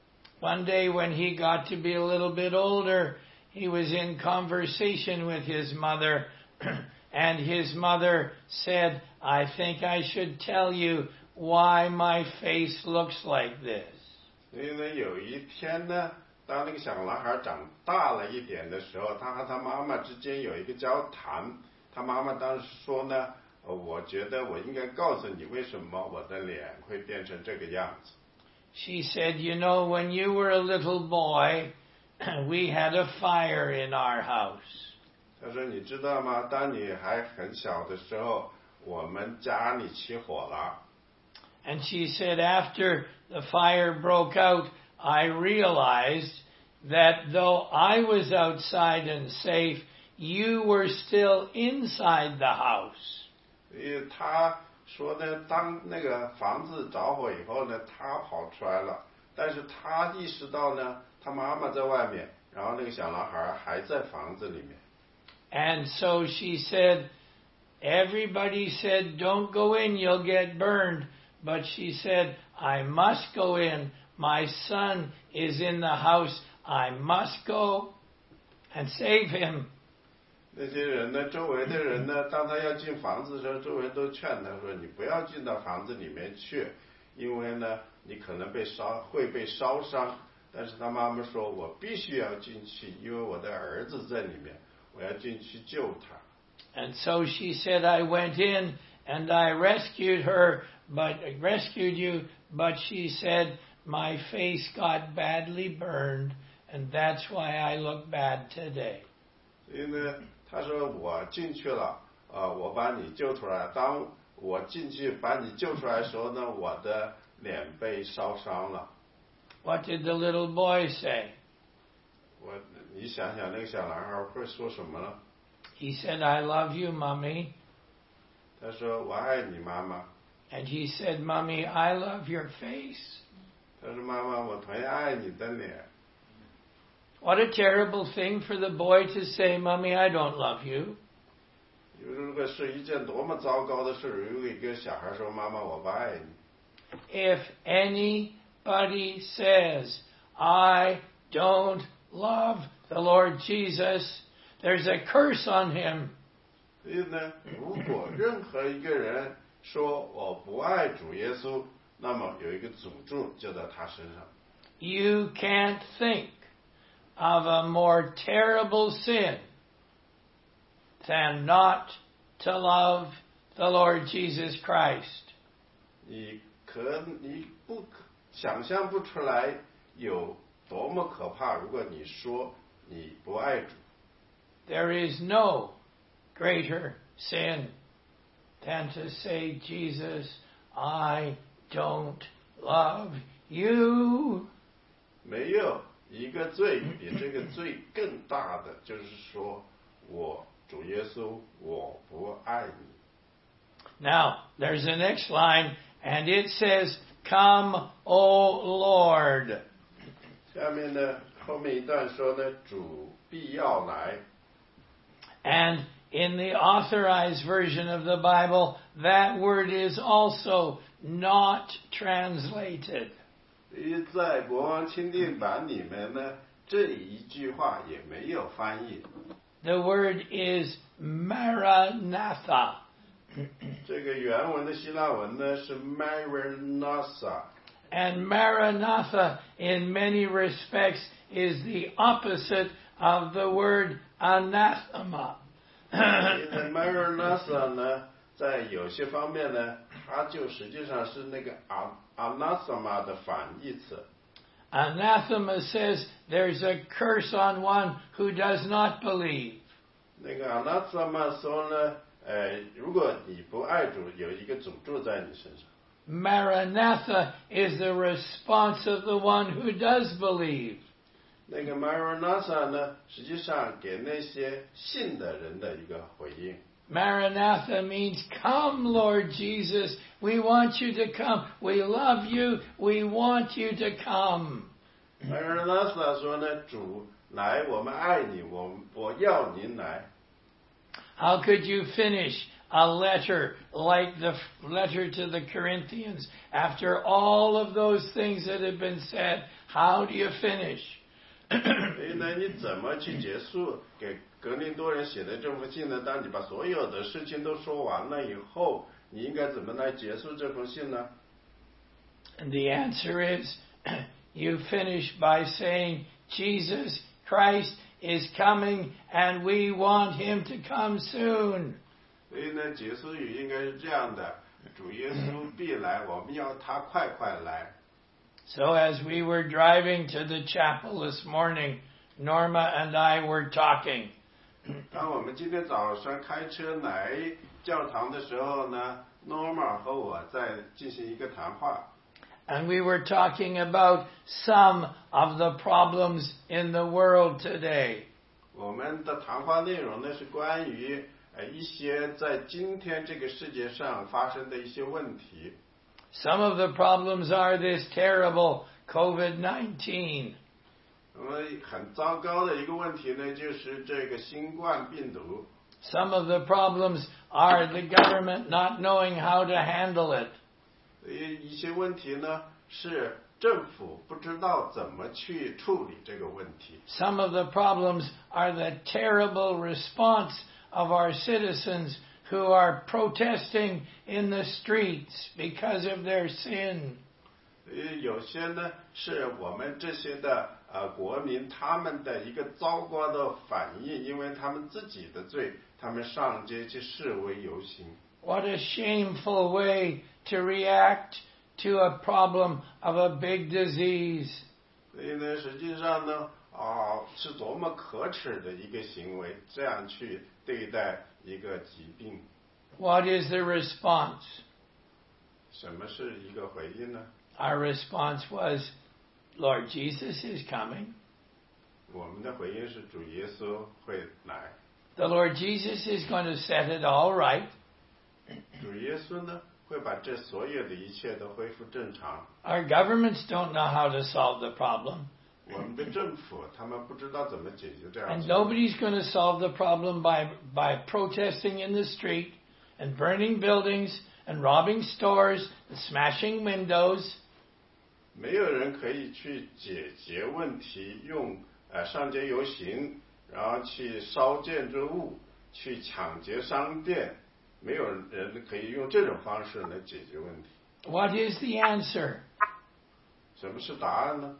A: One day when he got to be a little bit older, he was in conversation with his mother, and his mother said, I think I should tell you why my face looks like this.
B: 所以呢，有一天呢，当那个小男孩长大了一点的时候，他和他妈妈之间有一个交谈。他妈妈当时说呢，呃，我觉得我应该告诉你为什么我的脸会变成这个样子。
A: She said, you know, when you were a little boy, we had a fire in our house.
B: 他说：“你知道吗？当你还很小的时候，我们家里起火了。”
A: And she said, after the fire broke out, I realized that though I was outside and safe, you were still inside the house.
B: 所以他说呢，当那个房子着火以后呢，他跑出来了，但是他意识到呢，他妈妈在外面，然后那个小男孩还在房子里面。
A: And so she said, everybody said, don't go in, you'll get burned. But she said, I must go in. My son is in the house. I must go and save him.
B: 那些人呢，周围的人呢，当他要进房子的时候，周围人都劝他说：“你不要进到房子里面去，因为呢，你可能被烧，会被烧伤。”但是他妈妈说：“我必须要进去，因为我的儿子在里面，我要进去救他。”
A: And so she said, I went in and I rescued her, but rescued you. But she said, my face got badly burned, and that's why I look bad today.
B: 所以呢，他说我进去了，呃，我把你救出来。当我进去把你救出来的时候呢，我的脸被烧伤了。
A: What did the little boy say?
B: 我，你想想那个小男孩会说什么呢？
A: He said, I love you, Mommy.
B: 他说我爱你，妈妈。
A: And he said, Mommy, I love your face.
B: 他说妈妈，我同样爱你的脸。
A: What a terrible thing for the boy to say, Mommy, I don't love you.
B: 如果是一件多么糟糕的事，如果一个小孩说妈妈我不爱你。
A: If anybody says, I don't love the Lord Jesus, there's a curse on him.
B: 所以呢，如果任何一个人说我不爱主耶稣，那么有一个诅咒就在他身上。
A: You can't think of a more terrible sin than not to love the Lord Jesus Christ.
B: 你可你不可想象不出来有多么可怕。如果你说你不爱主，
A: There is no greater sin than to say, Jesus, I don't love you.
B: 没有一个罪比这个罪更大的，就是说我主耶稣我不爱你。
A: Now, there's the next line, and it says, Come, O Lord.
B: 下面呢，后面一段说呢，主必要来。
A: And in the Authorized Version of the Bible, that word is also not translated.
B: 在国王钦定版里面呢，这一句话也没有翻译。
A: The word is Maranatha.
B: 这个原文的希腊文呢是 Maranatha.
A: And Maranatha, in many respects, is the opposite of the word anathema.
B: Maranatha 呢，在有些方面呢，它就实际上是那个 anathema 的反义词。
A: Anathema says there's a curse on one who does not believe.
B: 那个 anathema 说呢，呃，如果你不爱主，有一个诅咒在你身上。
A: Maranatha is the response of the one who does believe.
B: 那个 Maranatha 呢，实际上给那些信的人的一个回应。
A: Maranatha means, come, Lord Jesus. We want you to come. We love you. We want you to come.
B: Maranatha 说呢，主来，我们爱你，我我要您来。
A: How could you finish a letter like the letter to the Corinthians after all of those things that have been said? How do you finish?
B: 所以呢，你怎么去结束给格林多人写的这封信呢？当你把所有的事情都说完了以后，你应该怎么来结束这封信呢？
A: And the answer is, you finish by saying, Jesus Christ is coming and we want him to come soon.
B: 所以呢，结束语应该是这样的：主耶稣必来，我们要他快快来。
A: So as we were driving to the chapel this morning, Norma and I were talking.
B: 当我们今天早上开车来教堂的时候呢 ，Norma 和我在进行一个谈话。
A: And we were talking about some of the problems in the world today.
B: 我们的谈话内容呢是关于呃一些在今天这个世界上发生的一些问题。
A: Some of the problems are this terrible COVID nineteen.
B: 那么很糟糕的一个问题呢，就是这个新冠病毒。
A: Some of the problems are the government not knowing how to handle it.
B: 一一些问题呢是政府不知道怎么去处理这个问题。
A: Some of the problems are the terrible response of our citizens who are protesting in the streets because of their sin.
B: 有些呢是我们这些的呃国民他们的一个糟糕的反应，因为他们自己的罪，他们上街去示威游行。
A: What a shameful way to react to a problem of a big disease.
B: 所以呢，实际上呢，啊，是多么可耻的一个行为，这样去对待一个疾病。
A: What is the response?
B: 什么是一个回应呢？
A: Our response was, Lord Jesus is coming.
B: 我们的回应是主耶稣会来。
A: The Lord Jesus is going to set it all right.
B: 主耶稣呢，会把这所有的一切都恢复正常。
A: Our governments don't know how to solve the problem.
B: 我们的政府他们不知道怎么解决这样
A: And
B: 子。
A: nobody's going to solve the problem by, by protesting in the street and burning buildings and robbing stores and smashing windows.
B: 没有人可以去解决问题，用呃上街游行，然后去烧建筑物，去抢劫商店，没有人可以用这种方式来解决问题。
A: What is the answer?
B: 什么是答案呢？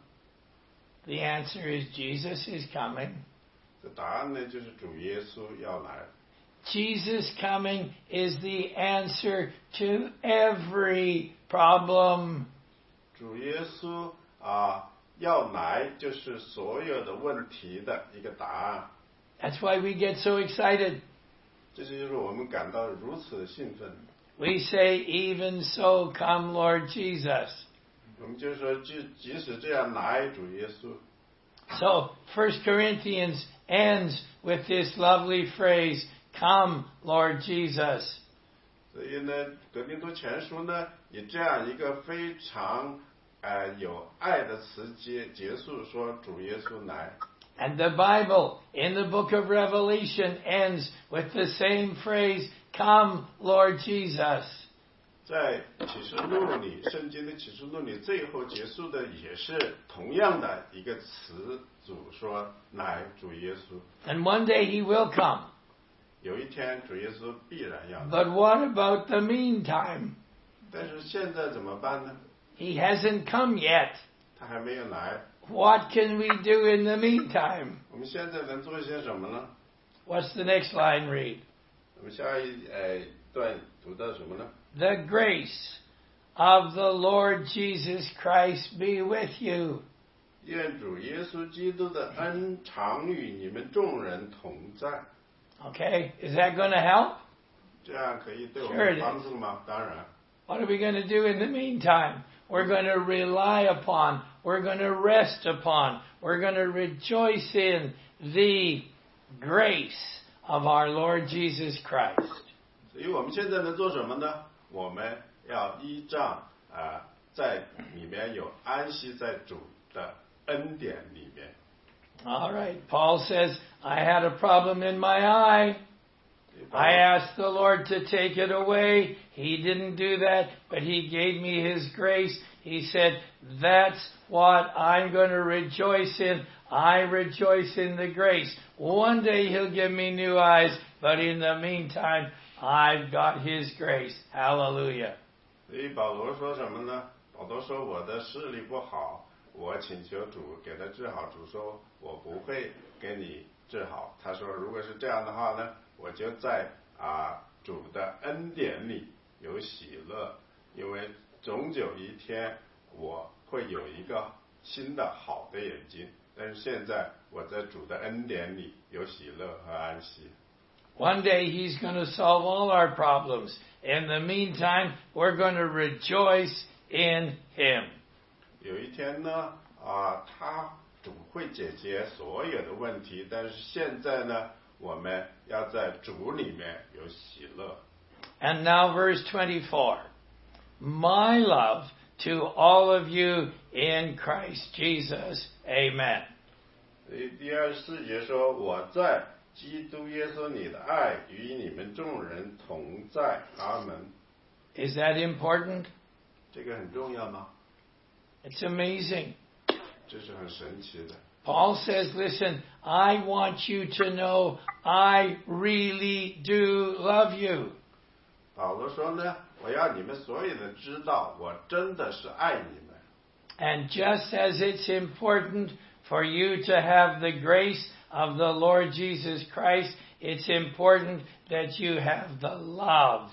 A: The answer is Jesus is coming.
B: 这答案呢，就是主耶稣要来。
A: Jesus coming is the answer to every problem.
B: 主耶稣啊要来，就是所有的问题的一个答案。
A: That's why we get so excited.
B: 这就是我们感到如此的兴奋。
A: We say, even so, come, Lord Jesus.
B: 我们就说，即即使这样来，主耶稣。
A: So, First Corinthians ends with this lovely phrase, come, Lord Jesus.
B: 所以呢，格林多前书呢，以这样一个非常呃有爱的词结结束，说主耶稣来。
A: And the Bible in the book of Revelation ends with the same phrase, "Come, Lord Jesus."
B: 在启示录里，圣经的启示录里，最后结束的也是同样的一个词，主说：“来，主耶稣。”
A: And one day he will come.
B: 有一天，主耶稣必然要来。
A: But what about the meantime?
B: 但是现在怎么办呢？
A: He hasn't come yet.
B: 他还没有来。
A: What can we do in the meantime?
B: 我们现在能做些什么呢？
A: What's the next line read?
B: 我们下一呃段读到什么呢？
A: The grace of the Lord Jesus Christ be with you.
B: 愿主耶稣基督的恩常与你们众人同在。
A: Okay, is that going to help?
B: 这样可以对我
A: Sure it
B: 们
A: is.
B: 帮助吗？当然。
A: What are we going to do in the meantime? We're going to rely upon, we're going to rest upon, we're going to rejoice in the grace of our Lord Jesus Christ.
B: 所以我们现在能做什么呢？我们要依仗啊、呃，在里面有安息在主的恩典里面。
A: All right, Paul says, I had a problem in my eye. I asked the Lord to take it away. He didn't do that, but He gave me His grace. He said, that's what I'm going to rejoice in. I rejoice in the grace. One day He'll give me new eyes, but in the meantime, I've got His grace. Hallelujah.
B: 所以保罗说什么呢？保罗说我的视力不好，我请求主给他治好。主说我不会给你治好。他说如果是这样的话呢，我就在啊主的恩典里有喜乐，因为总有一天我会有一个新的好的眼睛。但是现在我在主的恩典里有喜乐和安息。
A: One day He's going to solve all our problems. In the meantime, we're going to rejoice in Him.
B: 有一天呢，啊，他主会解决所有的问题，但是现在呢，我们要在主里面有喜乐。
A: And now verse twenty-four. My love to all of you in Christ Jesus. Amen.
B: 所以第二十四节说：“我在基督耶稣里的爱与你们众人同在。”阿门。
A: Is that important?
B: 这个很重要吗？
A: It's amazing.
B: 这是很神奇的。
A: Paul says, listen, I want you to know I really do love you.
B: 保罗说呢，我要你们所有的知道，我真的是爱你们。
A: And just as it's important for you to have the grace of the Lord Jesus Christ, it's important that you have the love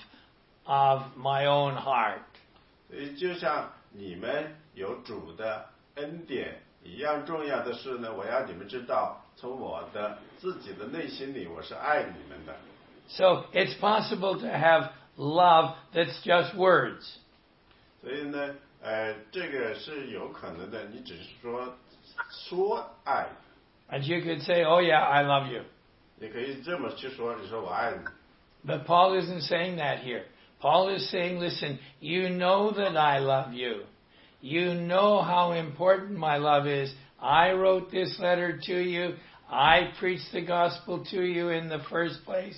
A: of my own heart.
B: 所以就像你们有主的恩典一样重要的是呢，我要你们知道，从我的自己的内心里，我是爱你们的。
A: So it's possible to have love that's just words.
B: 所以呢，呃，这个是有可能的，你只是说说爱，
A: And you could say, oh yeah, I love you.
B: 也可以这么去说，你说我爱你。
A: But Paul isn't saying that here. Paul is saying, listen, you know that I love you. You know how important my love is. I wrote this letter to you. I preached the gospel to you in the first place.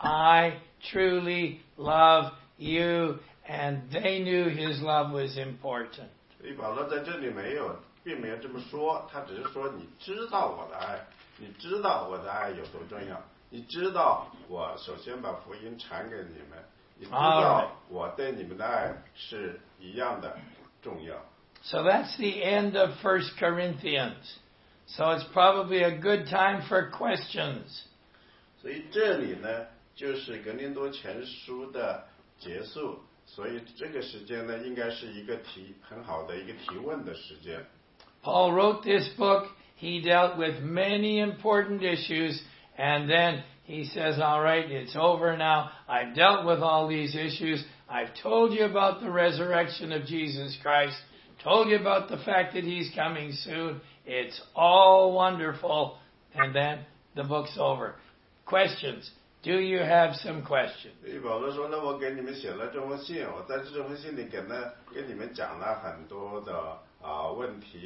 A: I truly love you. And they knew his love was important.
B: 所以保罗在这里没有，并没有这么说，他只是说你知道我的爱，你知道我的爱有多重要，你知道我首先把福音传给你们，你知道我对你们的爱是一样的重要。
A: So that's the end of First Corinthians. So it's probably a good time for questions.
B: 所以这里呢，就是格林多前书的结束。 所以这个时间呢，应该是一个提很好的一个提问的时间。
A: Paul wrote this book. He dealt with many important issues, and then he says, all right, it's over now. I've dealt with all these issues. I've told you about the resurrection of Jesus Christ, told you about the fact that he's coming soon. It's all wonderful. And then the book's over. Questions? Do you have some questions?
B: 所以保罗说呢，我给你们写了这封信，我在这封信里给呢给你们讲了很多的啊、呃、问题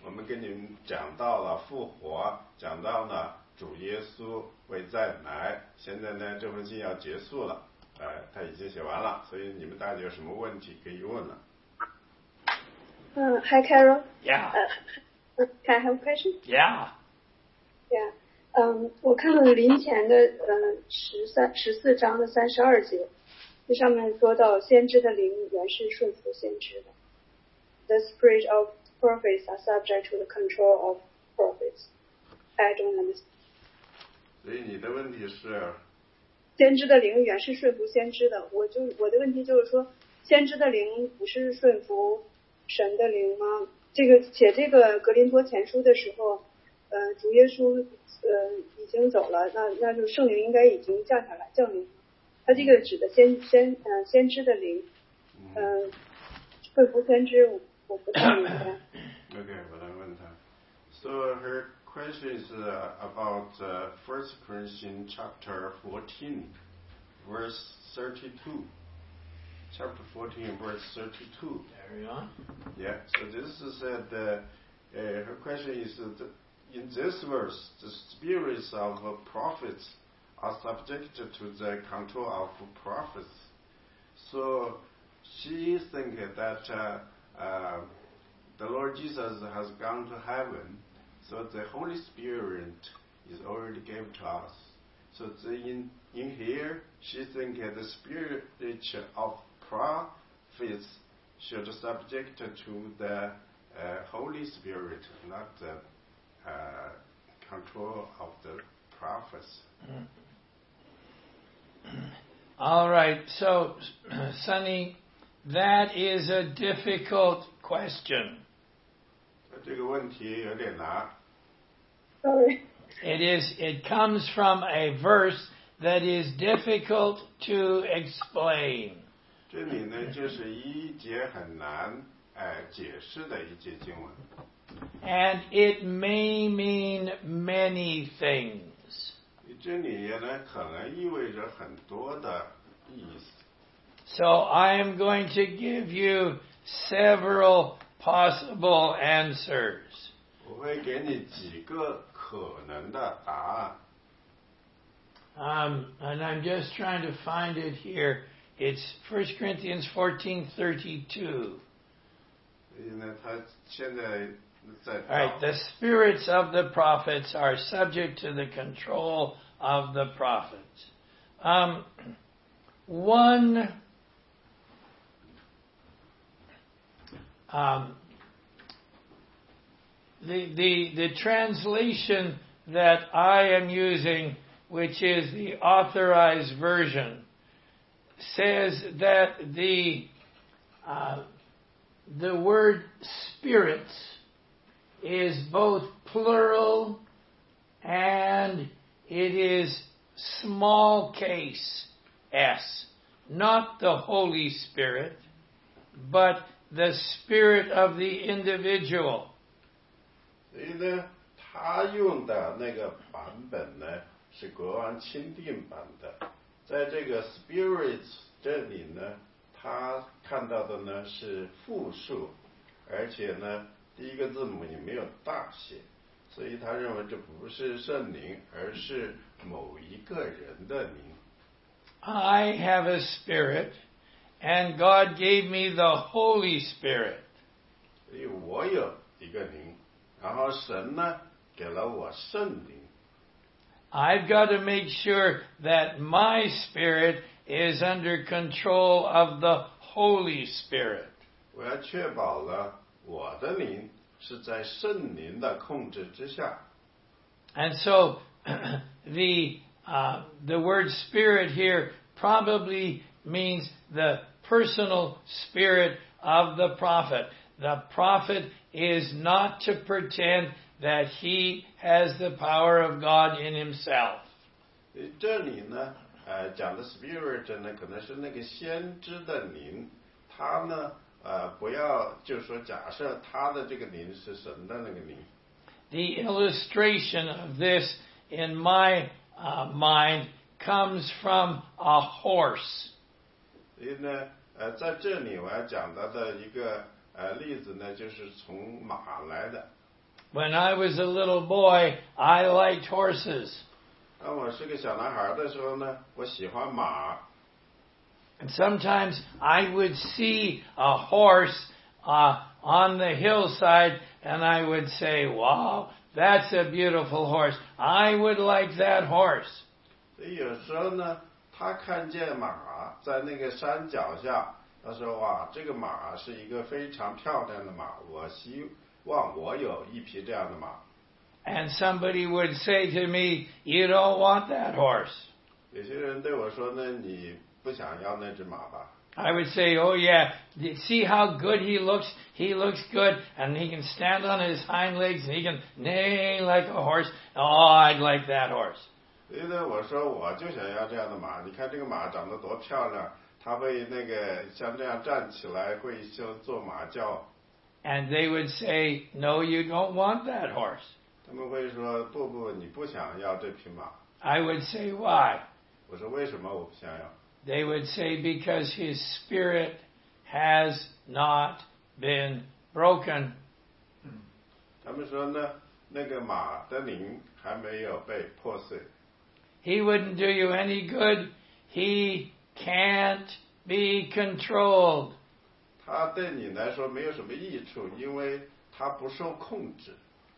B: 我们跟你们讲到了复活，讲到了主耶稣会再来，现在呢这封信要结束了，呃，他已经写完了，所以你们大家有什么问题可以问了。
C: 嗯、uh, Hi Carol.
A: Yeah.
C: Uh, can I have a question?
A: Yeah.
C: Yeah. 嗯、um, 我看了林前的呃十三十四章的三十二节，这上面说到先知的灵原是顺服先知的。The spirit of prophets are subject to the control of prophets. I don't understand.
B: 所以你的问题是？
C: 先知的灵原是顺服先知的，我就我的问题就是说，先知的灵不是顺服神的灵吗？这个写这个格林多前书的时候，呃，主耶稣呃已经走了，那那就圣灵应该已经降下来降临。他这个指的先先呃先知的灵，嗯、呃，顺服先知，我我不太明白。
B: Okay, 我来问他。So her question is uh, about uh, First Corinthians chapter fourteen, verse thirty-two. Chapter fourteen, verse thirty-two.
A: Carry on.
B: Yeah. So this is said. Uh, uh, her question is that in this verse, the spirits of uh, prophets are subjected to the control of prophets. So she thinks that uh, uh, the Lord Jesus has gone to heaven, so the Holy Spirit is already given to us. So the, in in here, she thinks the spirit of prophets should subject to the uh, Holy Spirit, not the uh, control of the prophets.
A: All right, so Sonny, that is a difficult question.
B: 这个问题有点难。
C: Sorry.
A: It is. It comes from a verse that is difficult to explain.
B: 这里呢，就是一节很难哎解释的一节经文。
A: And it may mean many things.
B: 这里呢，可能意味着很多的意思。
A: So I am going to give you several possible answers.
B: 我会给你几个可能的答案。
A: Um, and I'm just trying to find it here. It's First Corinthians fourteen thirty-two.
B: 所以呢，他现在在。
A: All right, the spirits of the prophets are subject to the control of the prophets. Um, one um, the the the translation that I am using, which is the Authorized Version, says that the uh, the word spirits is both plural and it is small case s, not the Holy Spirit, but the spirit of the individual.
B: 所以呢，他用的那个版本呢是国王钦定版的，在这个 spirits 这里呢，他看到的呢是复数，而且呢第一个字母也没有大写，所以他认为这不是圣灵，而是某一个人的灵。
A: I have a spirit, and God gave me the Holy Spirit.
B: 所以我有一个灵，然后神呢给了我圣灵。
A: I've got to make sure that my spirit is under control of the Holy Spirit.
B: 我要确保了我的灵是在圣灵的控制之下。
A: And so the uh, the word spirit here probably means the personal spirit of the prophet. The prophet is not to pretend that he has the power of God in himself.
B: 这里呢，呃，讲的 spirit 呢，可能是那个先知的灵，他呢，呃，不要就是说，假设他的这个灵是神的那个灵。
A: The illustration of this in my uh, mind comes from a horse.
B: 所以呢，呃，在这里我要讲到的一个呃例子呢，就是从马来的。
A: When I was a little boy, I liked horses.
B: 当我是个小男孩的时候呢，我喜欢马。
A: And sometimes I would see a horse uh, on the hillside, and I would say, wow, that's a beautiful horse. I would like that horse.
B: 所以有时候呢，他看见马在那个山脚下，他说哇，这个马是一个非常漂亮的马，我希望我有一匹这样的马。
A: And somebody would say to me, you don't want that horse.
B: 有些人对我说呢，你不想要那只马吧？
A: I would say, oh yeah, see how good he looks? He looks good, and he can stand on his hind legs, and he can neigh like a horse. Oh, I'd like that horse.
B: 所以呢，我说我就想要这样的马。你看这个马长得多漂亮，它会那个像这样站起来，会像做马叫。
A: And they would say, no, you don't want that horse.
B: 他们会说不不，你不想要这匹马。
A: I would say, why?
B: 我说为什么我不想要？
A: They would say, because his spirit has not been broken.
B: 他们说呢，那个马的灵还没有被破碎。
A: He wouldn't do you any good. He can't be controlled.
B: 他对你来说没有什么益处，因为他不受控制。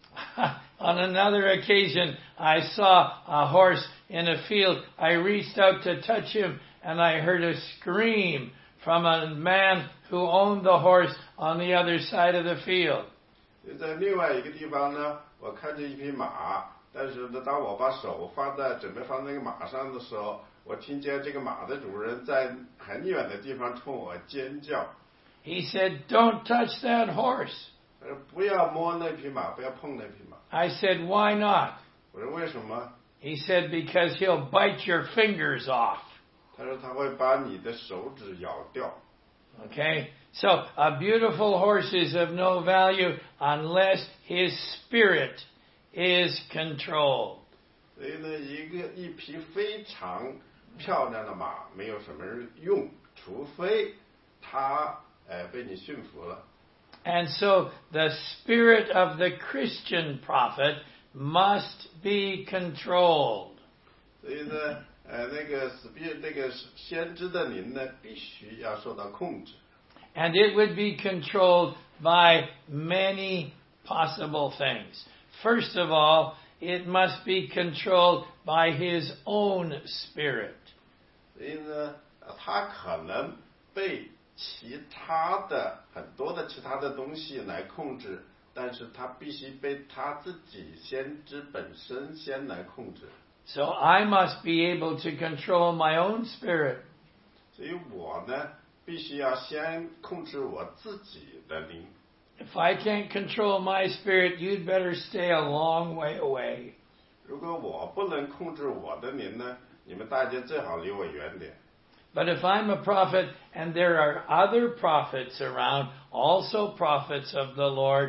A: On another occasion, I saw a horse in a field. I reached out to touch him, and I heard a scream from a man who owned the horse on the other side of the field.
B: 在另外一个地方呢，我看见一匹马，但是呢，当我把手放在准备放那个马上的时候，我听见这个马的主人在很远的地方冲我尖叫。
A: He said, "Don't touch that horse."
B: 他说不要摸那匹马，不要碰那匹马。
A: I said, "Why not?"
B: 我说为什么？
A: He said, "Because he'll bite your fingers off."
B: 他说他会把你的手指咬掉。
A: Okay? So, a beautiful horse is of no value unless his spirit is controlled.
B: 所以呢，一个一匹非常漂亮的马没有什么用，除非它呃被你驯服了。
A: And so, the spirit of the Christian prophet must be controlled.
B: 所以呢，呃，那个 spirit 那个先知的灵呢，必须要受到控制。
A: And it would be controlled by many possible things. First of all, it must be controlled by his own spirit.
B: 所以呢，他可能被其他的很多的其他的东西来控制，但是他必须被他自己先知本身先来控制。
A: So I must be able to control my own spirit.
B: 所以我呢，必须要先控制我自己的灵。
A: If I can't control my spirit, you'd better stay a long way away.
B: 如果我不能控制我的灵呢，你们大家最好离我远点。
A: But if I'm a prophet and there are other prophets around, also prophets of the Lord,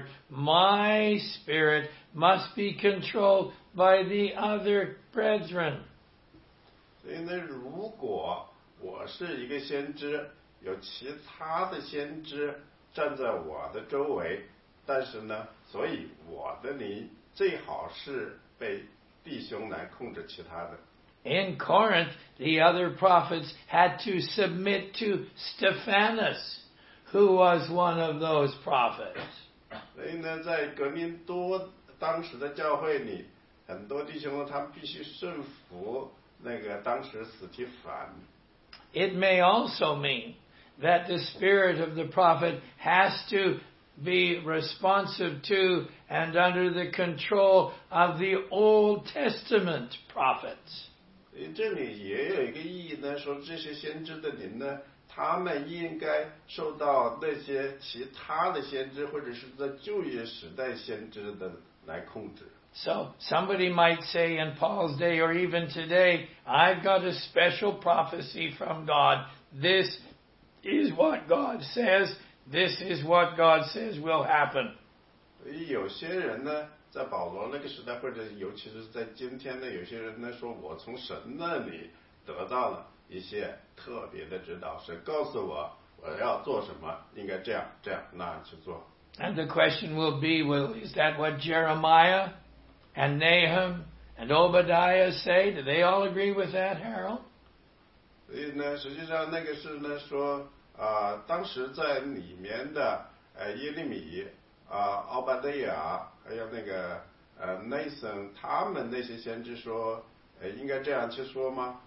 A: my spirit must be controlled by the other brethren.
B: 所以呢，如果我是一个先知，有其他的先知站在我的周围，但是呢，所以我的灵最好是被弟兄来控制其他的。
A: In Corinth, the other prophets had to submit to Stephanus, who was one of those prophets.
B: 所以呢，在格林多当时的教会里，很多弟兄呢，他们必须顺服那个当时司提反。
A: It may also mean that the spirit of the prophet has to be responsive to and under the control of the Old Testament prophets.
B: 所以这里也有一个意义呢，说这些先知的灵呢，他们应该受到那些其他的先知或者是在旧约时代先知的来控制。
A: So somebody might say in Paul's day or even today, I've got a special prophecy from God. This is what God says. This is what God says will happen.
B: 所以有些人呢，在保罗那个时代，或者尤其是在今天呢，有些人呢说，我从神那里得到了一些特别的指导，神告诉我我要做什么，应该这样这样那样去做。
A: And the question will be, well, is that what Jeremiah and Nahum and Obadiah say? Do they all agree with that, Harold?
B: 所以呢，实际上那个是呢说啊、当时在里面的呃耶利米啊、奥巴德亚，还有那个呃内森，他们那些先知说，呃应该这样去说吗？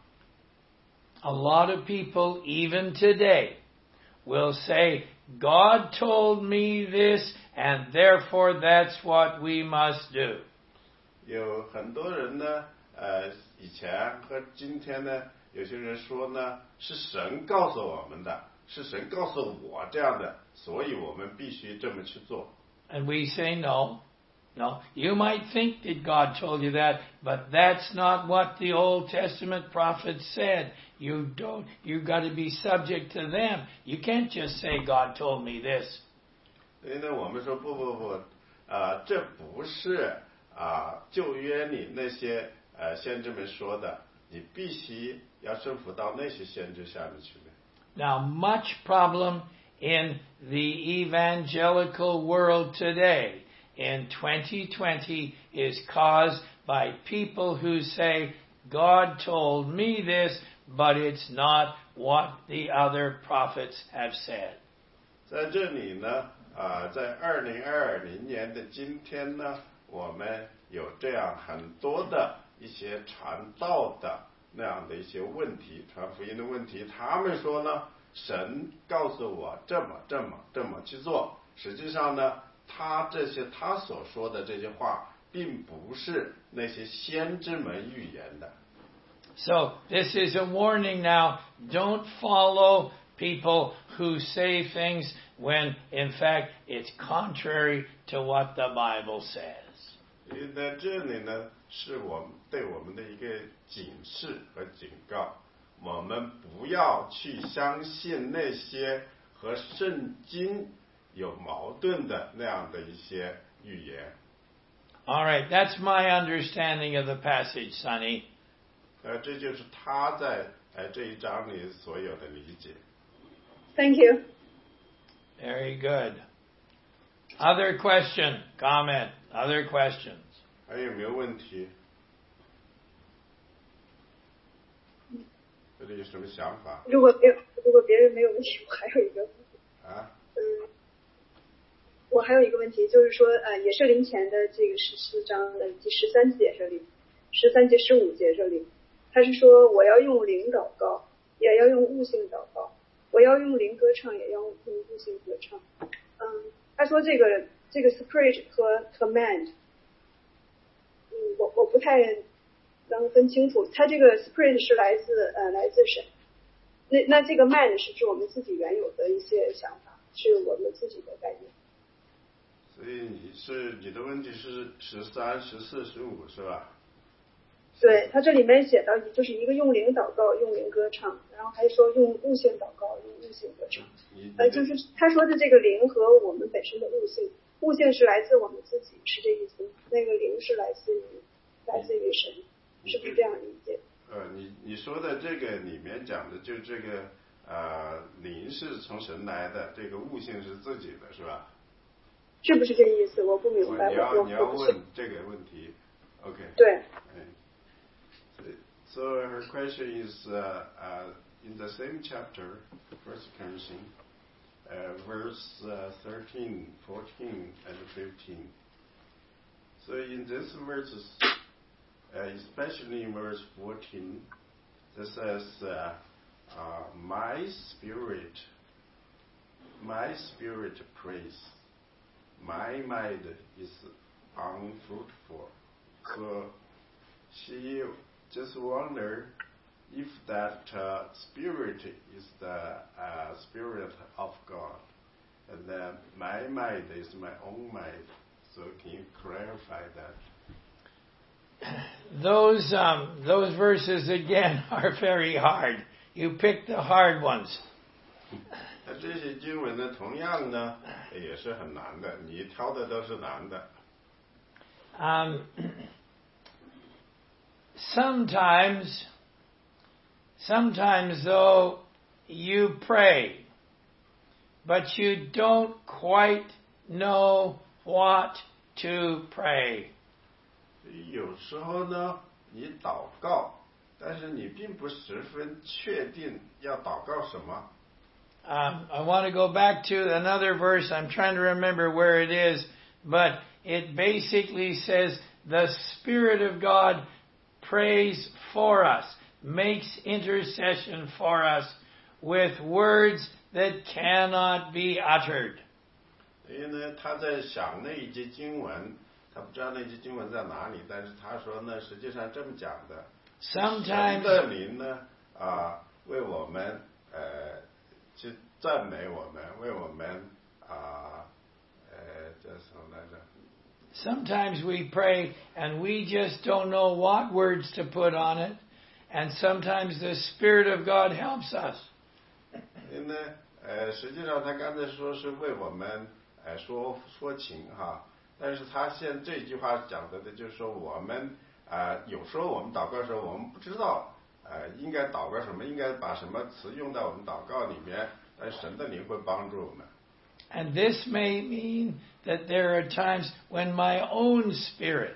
A: A lot of people, even today, will say, God told me this, and therefore that's what we must do.
B: 有很多人呢，呃，以前和今天呢，有些人说呢，是神告诉我们的，是神告诉我这样的，所以我们必须这么去做。
A: And we say, no, no. You might think that God told you that, but that's not what the Old Testament prophets said. You don't, you've got to be subject to them. You can't just say, God told me this.
B: 所以呢，我们说不不不，啊、这不是啊、旧约里那些呃先知们说的，你必须要顺服到那些先知下面去的。
A: Now, much problem in the evangelical world today in twenty twenty is caused by people who say, God told me this, but it's not what the other prophets have said.
B: 在这里呢，啊、在二零二零年的今天呢，我们有这样很多的一些传道的那样的一些问题，传福音的问题。他们说呢，神告诉我这么这么这么去做。实际上呢，他这些他所说的这些话，并不是那些先知们预言的。
A: So this is a warning now. Don't follow people who say things when, in fact, it's contrary to what the Bible says.
B: 所以在这里呢，是我们对我们的一个警示和警告，我们不要去相信那些和圣经有矛盾的那样的一些预言。
A: All right, that's my understanding of the passage, Sonny.
B: 呃，这就是他在呃这一章里所有的理解。
C: Thank you.
A: Very good. Other question, comment, other questions?
B: 还有没有问题？这里有什么想法？
C: 如果别如果别人没有问题，我还有一个，
B: 啊？
C: 嗯，我还有一个问题，就是说，呃，也是灵前的这个十四章的第十三节这里，十三节、十五节这里，他是说我要用灵祷告，也要用悟性祷告，我要用灵歌唱，也要用悟性歌唱。嗯，他说这个这个 spirit 和 command， 嗯，我我不太能分清楚，他这个 spirit 是来自呃来自神，那那这个 man 是指我们自己原有的一些想法，是我们自己的概念。
B: 所以你是你的问题是十三、十四、十五是吧？
C: 对，他这里面写到就是一个用灵祷告，用灵歌唱，然后还说用悟性祷告，用悟性歌唱。呃，就是他说的这个灵和我们本身的悟性，悟性是来自我们自己，是这意思。那个灵是来自于来自于神，是不是这样理解？
B: 呃，你你说的这个里面讲的就这个呃灵是从神来的，这个悟性是自己的，是吧？
C: 是不是这意思？我不明白。
B: 你要你要问这个问题 ，OK？
C: 对。
B: So her question is uh, uh, in the same chapter, First Corinthians, uh, verse uh, thirteen, fourteen, and fifteen. So in these verses, uh, especially in verse fourteen, it says, uh, uh, "My spirit, my spirit prays, my mind is unfruitful." So she just wonder if that uh, spirit is the uh, spirit of God, and then my mind is my own mind. So can you clarify that?
A: Those um, those verses again are very hard. You pick the hard ones.
B: 那这些经文呢，同样呢也是很难的，你挑的都是难的。
A: Um, sometimes, sometimes though you pray, but you don't quite know what to pray.
B: 有时候呢，你祷告，但是你并不十分确定要祷告什么。
A: Um, I want to go back to another verse. I'm trying to remember where it is, but it basically says the Spirit of God prays for us, makes intercession for us with words that cannot be uttered.
B: 因为呢，他在想那一节经文，他不知道那节经文在哪里，但是他说呢，实际上这么讲的。神
A: Sometimes
B: 的灵呢，啊，为我们呃去赞美我们，为我们啊呃叫什么来着？
A: Sometimes we pray and we just don't know what words to put on it, and sometimes the Spirit of God helps us.
B: 因为呢，呃，实际上他刚才说是为我们呃说说情哈，但是他现这句话讲的的就是说我们啊、呃、有时候我们祷告的时候我们不知道呃应该祷告什么，应该把什么词用在我们祷告里面，但神的灵会帮助我们。
A: And this may mean that there are times when my own spirit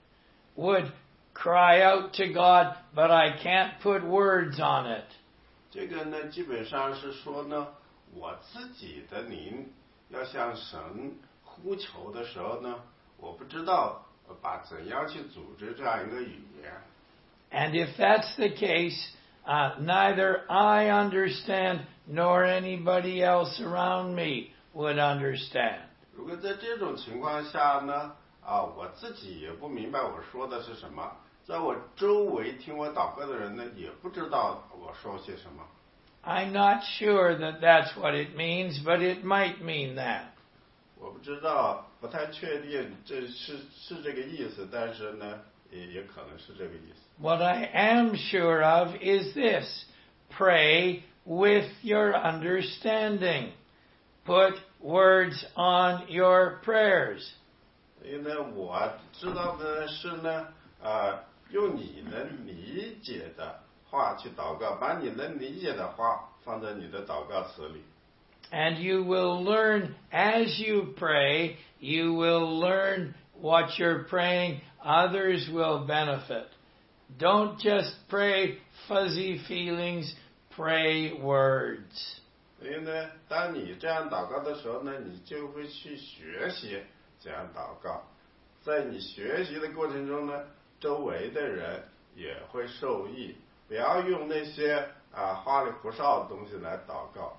A: would cry out to God, but I can't put words on it.
B: 这个呢，基本上是说呢，我自己的灵要向神呼求的时候呢，我不知道把怎样去组织这样一个语言。
A: And if that's the case, uh, neither I understand nor anybody else around me would understand.
B: 如果在这种情况下呢，啊，我自己也不明白我说的是什么，在我周围听我祷告的人呢，也不知道我说些什么。
A: I'm not sure that that's what it means, but it might mean that.
B: 我不知道，不太确定这是是这个意思，但是呢，也也可能是这个意思。
A: What I am sure of is this: pray with your understanding. Put words on your prayers.
B: 因为我知道的是呢，呃，用你能理解的话去祷告，把你能理解的话放在你的祷告词里。
A: And you will learn as you pray, you will learn what you're praying, others will benefit. Don't just pray fuzzy feelings, pray words.
B: 所以呢，当你这样祷告的时候呢，你就会去学习这样祷告。在你学习的过程中呢，周围的人也会受益。不要用那些啊花里胡哨的东西来祷告。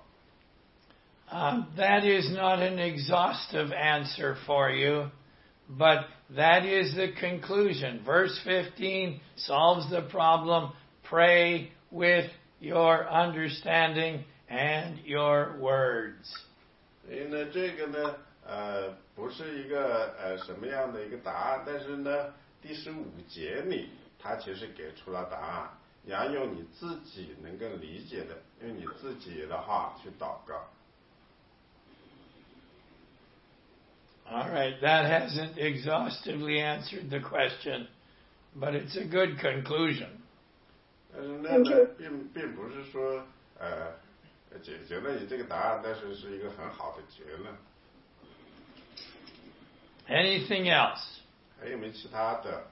A: Um, that is not an exhaustive answer for you, but that is the conclusion. Verse fifteen solves the problem. Pray with your understanding and your words.
B: 所以呢，这个呢，呃，不是一个呃什么样的一个答案，但是呢，第十五节里，它其实给出了答案。你要用你自己能够理解的，用你自己的话去祷告。
A: All right, that hasn't exhaustively answered the question, but it's a good conclusion.
B: 但是那呢，并并不是说呃解决了你这个答案，但是是一个很好的结论。
A: Anything else?
B: 还有没有其他的？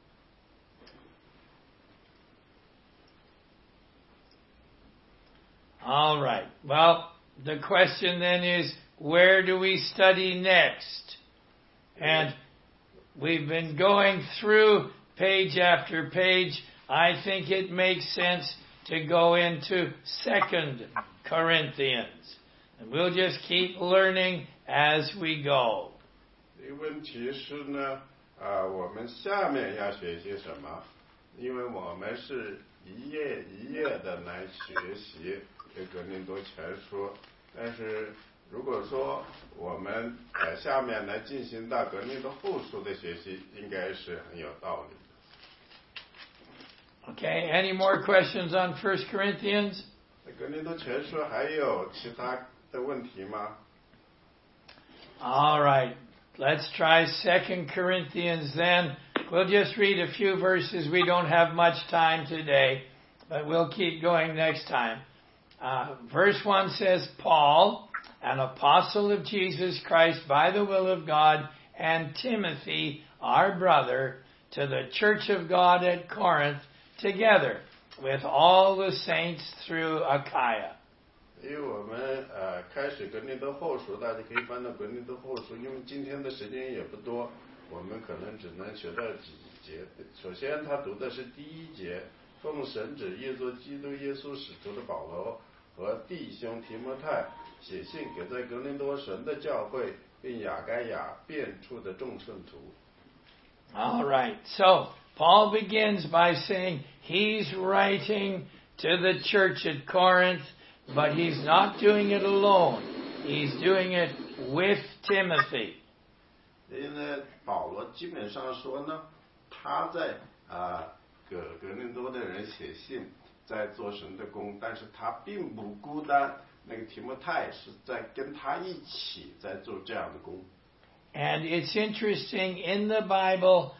A: All right. Well, the question then is, where do we study next? And we've been going through page after page. I think it makes sense to go into Second Corinthians. And we'll just keep learning as we go.
B: 这个问题是呢，啊、我们下面要学些什么？因为我们是一页一页的来学习这个《哥林多前书》，但是如果说我们呃下面来进行到《格林多后书》的学习，应该是很有道理的。
A: Okay, any more questions on First Corinthians?
B: 那《格林多前书》还有其他的问题吗？
A: All right. Let's try Second Corinthians then. We'll just read a few verses. We don't have much time today, but we'll keep going next time. Uh, verse one says, Paul, an apostle of Jesus Christ by the will of God, and Timothy, our brother, to the church of God at Corinth, together with all the saints through Achaia.
B: 因为我们呃开始格林多后书，大家可以翻到格林多后书，因为今天的时间也不多，我们可能只能学到几节。首先他读的是第一节，奉神旨意做基督耶稣使徒的保罗和弟兄提摩太写信给在格林多神的教会并亚该亚遍处的众圣徒。
A: All right, so Paul begins by saying he's writing to the church at Corinth, but he's not doing it alone. He's doing it with Timothy.
B: 因为保罗基本上说呢，他在啊格格林多的人写信，在做神的工，但是他并不孤单。那个提摩太是在跟他一起在做这样的工。
A: And it's interesting, in the Bible,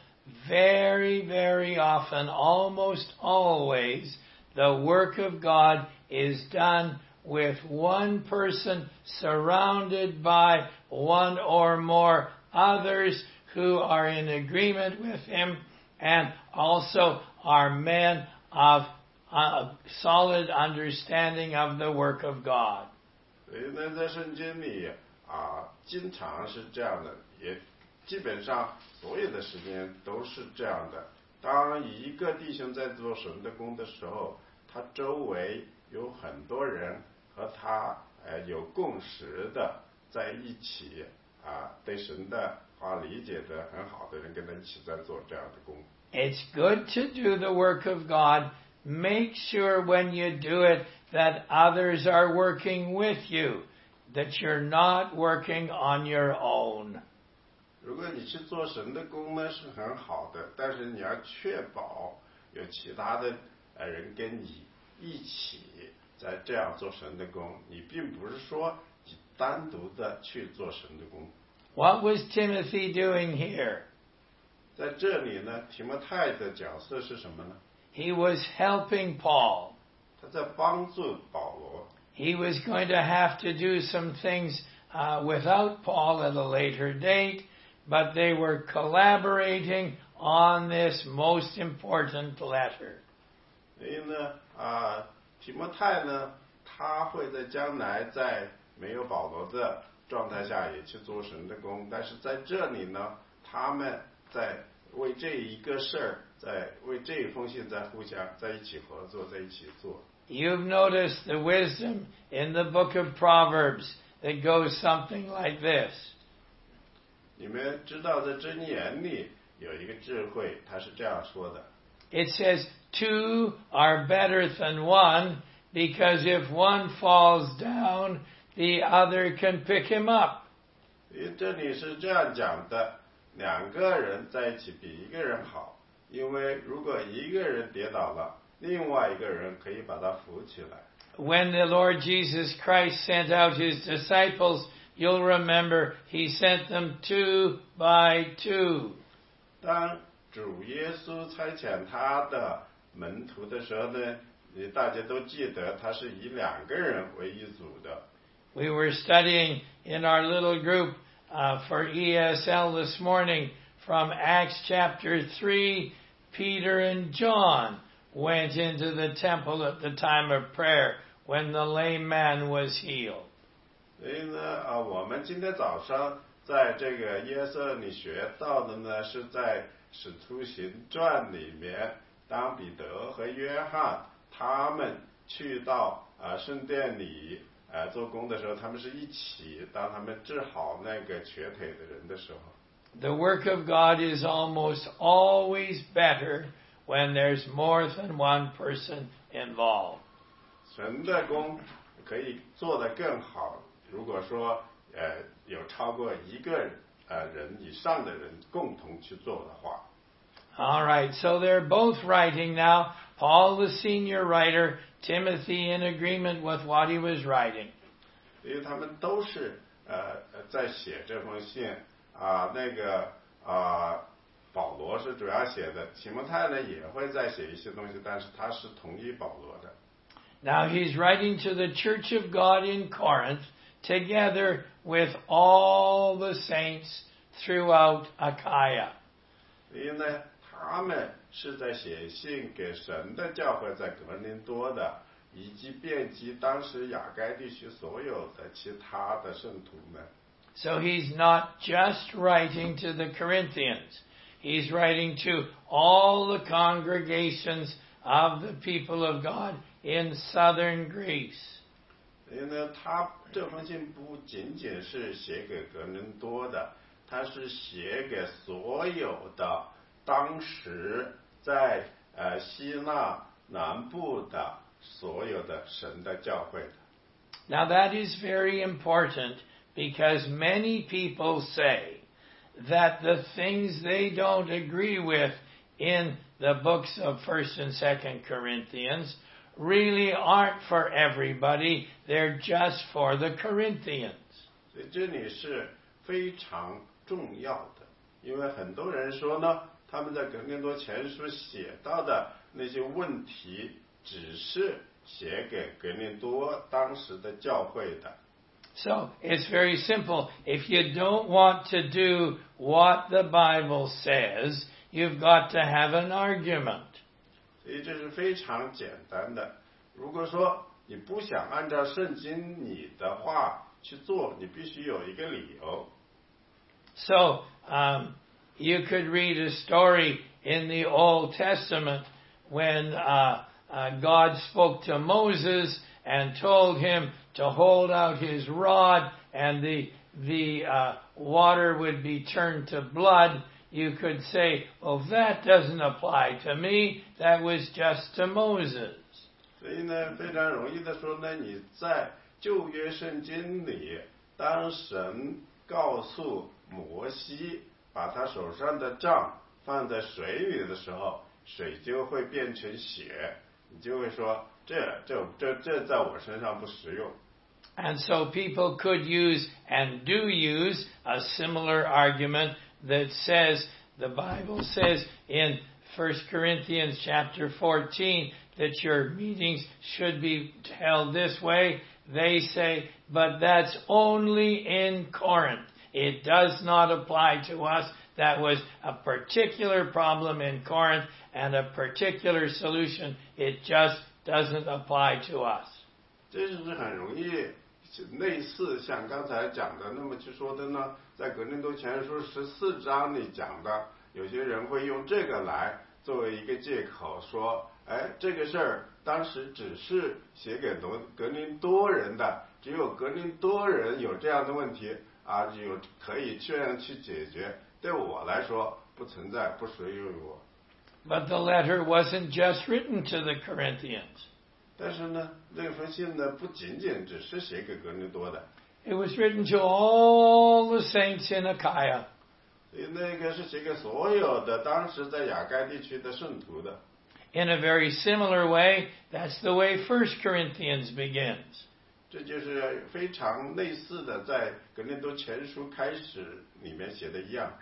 A: very, very often, almost always, the work of God is done with one person surrounded by one or more others who are in agreement with him and also are men of a solid understanding of the work of God.
B: 所以呢，在圣经里啊，经常是这样的，也基本上所有的时间都是这样的。当一个弟兄在做神的工的时候，他周围有很多人和他呃有共识的在一起啊，对神的话理解的很好的人跟他一起在做这样的工。
A: It's good to do the work of God. Make sure when you do it that others are working with you, that you're not working on your own.
B: 如果你去做神的工呢，是很好的，但是你要确保有其他的呃人跟你一起在这样做神的工，你并不是说你单独的去做神的工。
A: What was Timothy doing here?
B: 在这里呢，提摩太的角色是什么呢？
A: He was helping Paul.
B: 他在帮助保罗。
A: He was going to have to do some things uh, without Paul at a later date, but they were collaborating on this most important letter.
B: 所以呢，啊，提摩太呢，他会在将来在没有保罗的状态下也去做神的工，但是在这里呢，他们在为这一个事儿，在为这一封信在互相在一起合作，在一起做。
A: You've noticed the wisdom in the book of Proverbs that goes something like this.
B: 你们知道在箴言里有一个智慧，他是这样说的。
A: It says, two are better than one, because if one falls down, the other can pick him up.
B: 因为这里是这样讲的，两个人在一起比一个人好，因为如果一个人跌倒了，另外一个人可以把他扶起来。
A: When the Lord Jesus Christ sent out his disciples, you'll remember he sent them two by two.
B: 当主耶稣差遣他的门徒的时候呢，大家都记得他是以两个人为一组的。
A: We were studying in our little group uh, for E S L this morning from Acts chapter three. Peter and John went into the temple at the time of prayer when the lame man was healed.
B: 所以呢，啊，我们今天早上在这个耶稣里学到的呢，是在使徒行传里面，当彼得和约翰他们去到啊圣殿里啊做工的时候，他们是一起，当他们治好那个瘸腿的人的时候。
A: The work of God is almost always better when there's more than one person involved.
B: 神的工可以做得更好，如果说呃有超过一个呃人以上的人共同去做的话。
A: All right, so they're both writing now. Paul, the senior writer, Timothy in agreement with what he was writing.
B: 因为他们都是呃在写这封信啊，那个啊保罗是主要写的，提摩太呢也会再写一些东西，但是他是同意保罗的。
A: Now he's writing to the church of God in Corinth, together with all the saints throughout Achaia.
B: 所以呢，他们是在写信给神的教会在格林多的，以及遍及当时亚该地区所有的其他的圣徒们。
A: So he's not just writing to the Corinthians. He's writing to all the congregations of the people of God in southern Greece.
B: 所以呢，他这封信不仅仅是写给格林多的，他是写给所有的当时在呃希腊南部的所有的神的教会的。
A: Now that is very important because many people say that the things they don't agree with in the books of First and Second Corinthians really aren't for everybody, they're just for the Corinthians.
B: 所以这里是非常重要的，因为很多人说呢，他们在格林多前书写到的那些问题，只是写给格林多当时的教会的。
A: So it's very simple. If you don't want to do what the Bible says, you've got to have an argument.
B: 所以这是非常简单的。如果说你不想按照圣经你的话去做，你必须有一个理由。
A: So um, you could read a story in the Old Testament when uh, uh, God spoke to Moses and told him to hold out his rod and the the uh, water would be turned to blood. You could say, well, that doesn't apply to me. That was just to Moses.
B: 所以呢，非常容易的说呢，你在旧约圣经里，当神告诉摩西把他手上的杖放在水里的时候，水就会变成血，你就会说这这这这在我身上不实用。
A: And so people could use and do use a similar argument that says, the Bible says in First Corinthians chapter fourteen that your meetings should be held this way. They say, but that's only in Corinth. It does not apply to us. That was a particular problem in Corinth and a particular solution. It just doesn't apply to us.
B: 这是很容易类似像刚才讲的那么去说的呢，在格林多前书十四章里讲的，有些人会用这个来作为一个借口说，哎，这个事儿当时只是写给格格林多人的，只有格林多人有这样的问题啊，有可以这样去解决，对我来说不存在，不属于我。
A: But the letter wasn't just written to the Corinthians.
B: 但是呢，这封信呢，不仅仅只是写给格林多的。
A: It was written to all the saints in Achaia.
B: 所以那个是写给所有的当时在亚该地区的圣徒的。
A: In a very similar way, that's the way First Corinthians begins.
B: 这就是非常类似的，在格林多前书开始里面写的一样。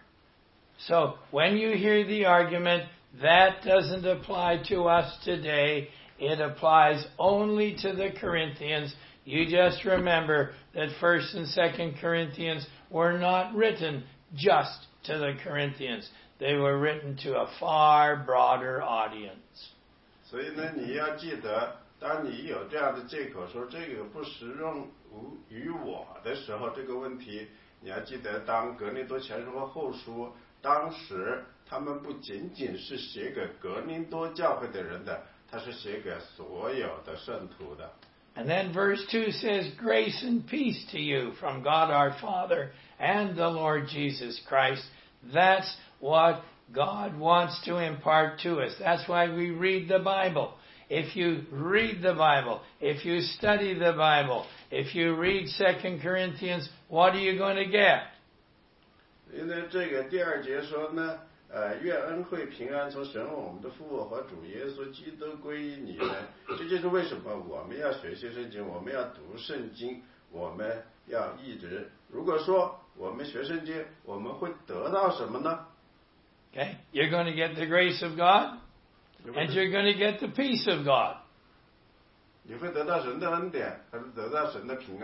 A: So when you hear the argument, that doesn't apply to us today. It applies only to the Corinthians. You just remember that First and Second Corinthians were not written just to the Corinthians. They were written to a far broader audience.
B: 所以呢，你要记得，当你有这样的借口说这个不实用于我的时候，这个问题你要记得，当格林多前书和后书，当时他们不仅仅是写给格林多教会的人的。它是写给所有的圣徒的。
A: And then verse two says, grace and peace to you from God our Father and the Lord Jesus Christ. That's what God wants to impart to us. That's why we read the Bible. If you read the Bible, if you study the Bible, if you read Second Corinthians, what are you going to get?
B: 因为这个第二节说呢，呃，愿恩惠平安从神我们的父和主耶稣基督归于你们。这就是为什么我们要学习圣经，我们要读圣经，我们要一直。如果说我们学圣经，我们会得到什么呢？
A: Okay, you're going to get the grace of God, and you're going to get the peace of God.
B: 你会得到神的恩典，还是得到神的平安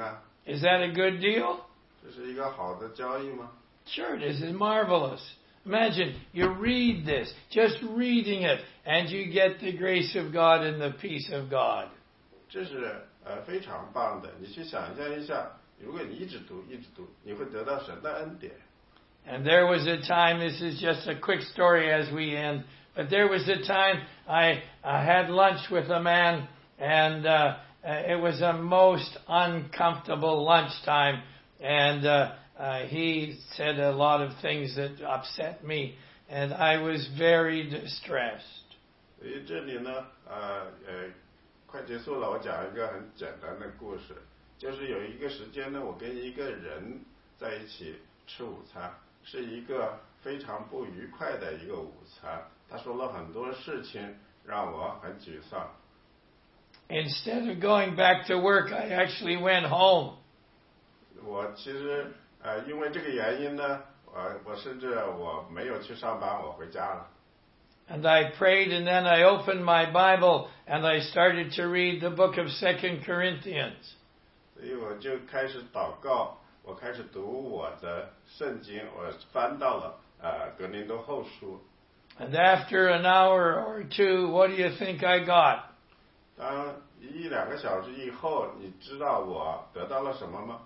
A: Is that a good deal?
B: 这是一个好的交易吗？
A: Sure, this is marvelous. Imagine you read this, just reading it, and you get the grace of God and the peace of God.
B: 这是呃非常棒的。你去想象一下，如果你一直读一直读，你会得到神的恩典。
A: And there was a time, this is just a quick story as we end, but there was a time I, I had lunch with a man, and uh, it was a most uncomfortable lunchtime, and uh, uh, he said a lot of things that upset me, and I was very distressed.
B: 所以这里呢，呃呃，快结束了，我讲一个很简单的故事，就是有一个时间呢，我跟一个人在一起吃午餐。 是一个非常不愉快的一个午餐，他说了很多事情让我很沮丧。
A: Instead of going back to work, I actually went home.
B: 我其实呃因为这个原因呢，我我甚至我没有去上班，我回家了。
A: And I prayed, and then I opened my Bible, and I started to read the book of Second Corinthians.
B: 所以我就开始祷告。 我开始读我的圣经，我翻到了呃格林多后书。
A: And after an hour or two, what do you think I got?
B: 当一两个小时以后，你知道我得到了什么吗？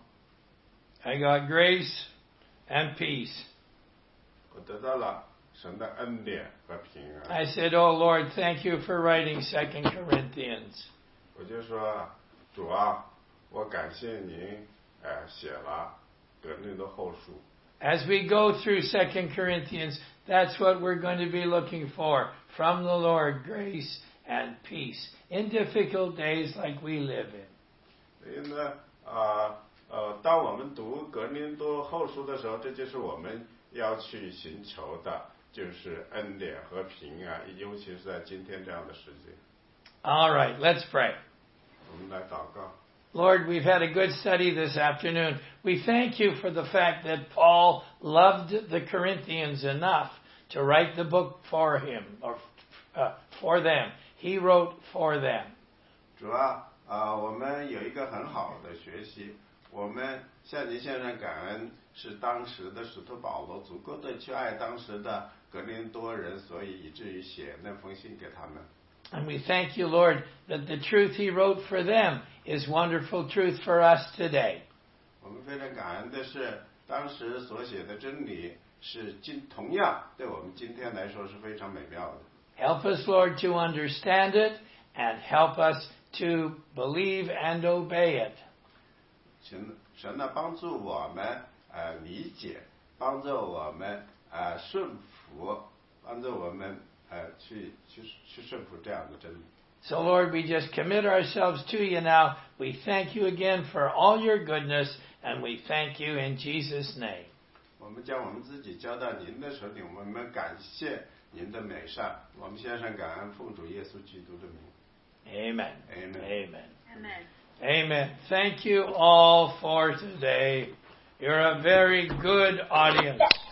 A: I got grace and peace.
B: 我得到了神的恩典和平安。
A: I said, "Oh Lord, thank you for writing Second Corinthians."
B: 我就说，主啊，我感谢您。 呃，写了格林多后书。
A: As we go through Second Corinthians, that's what we're going to be looking for from the Lord: grace and peace in difficult days like we live in.
B: 所以呢，啊 呃, 呃，当我们读格林多后书的时候，这就是我们要去寻求的，就是恩典和平安，尤其是在今天这样的世界。
A: All right, let's pray.
B: 我们来祷告。
A: Lord, we've had a good study this afternoon. We thank you for the fact that Paul loved the Corinthians enough to write the book for him, or uh, for them. He wrote for them.
B: 主啊，啊，我们有一个很好的学习，我们向您献上感恩，是当时的使徒保罗足够的去爱当时的格林多人，所以以至于写那封信给他们。
A: And we thank you, Lord, that the truth he wrote for them is wonderful truth for us today.
B: 我们非常感恩的是，当时所写的真理是今同样对我们今天来说是非常美妙的。
A: Help us, Lord, to understand it and help us to believe and obey it.
B: 神神呢帮助我们呃理解，帮助我们呃顺服，帮助我们呃去去去顺服这样的真理。
A: So, Lord, we just commit ourselves to you now. We thank you again for all your goodness, and we thank you in Jesus' name.
B: 我们将我们自己交到您的手里，我们感谢您的美善，我们献上感恩，奉主耶稣基督的名。
A: Amen.
B: Amen.
A: Amen.
C: Amen.
A: Amen. Thank you all for today. You're a very good audience.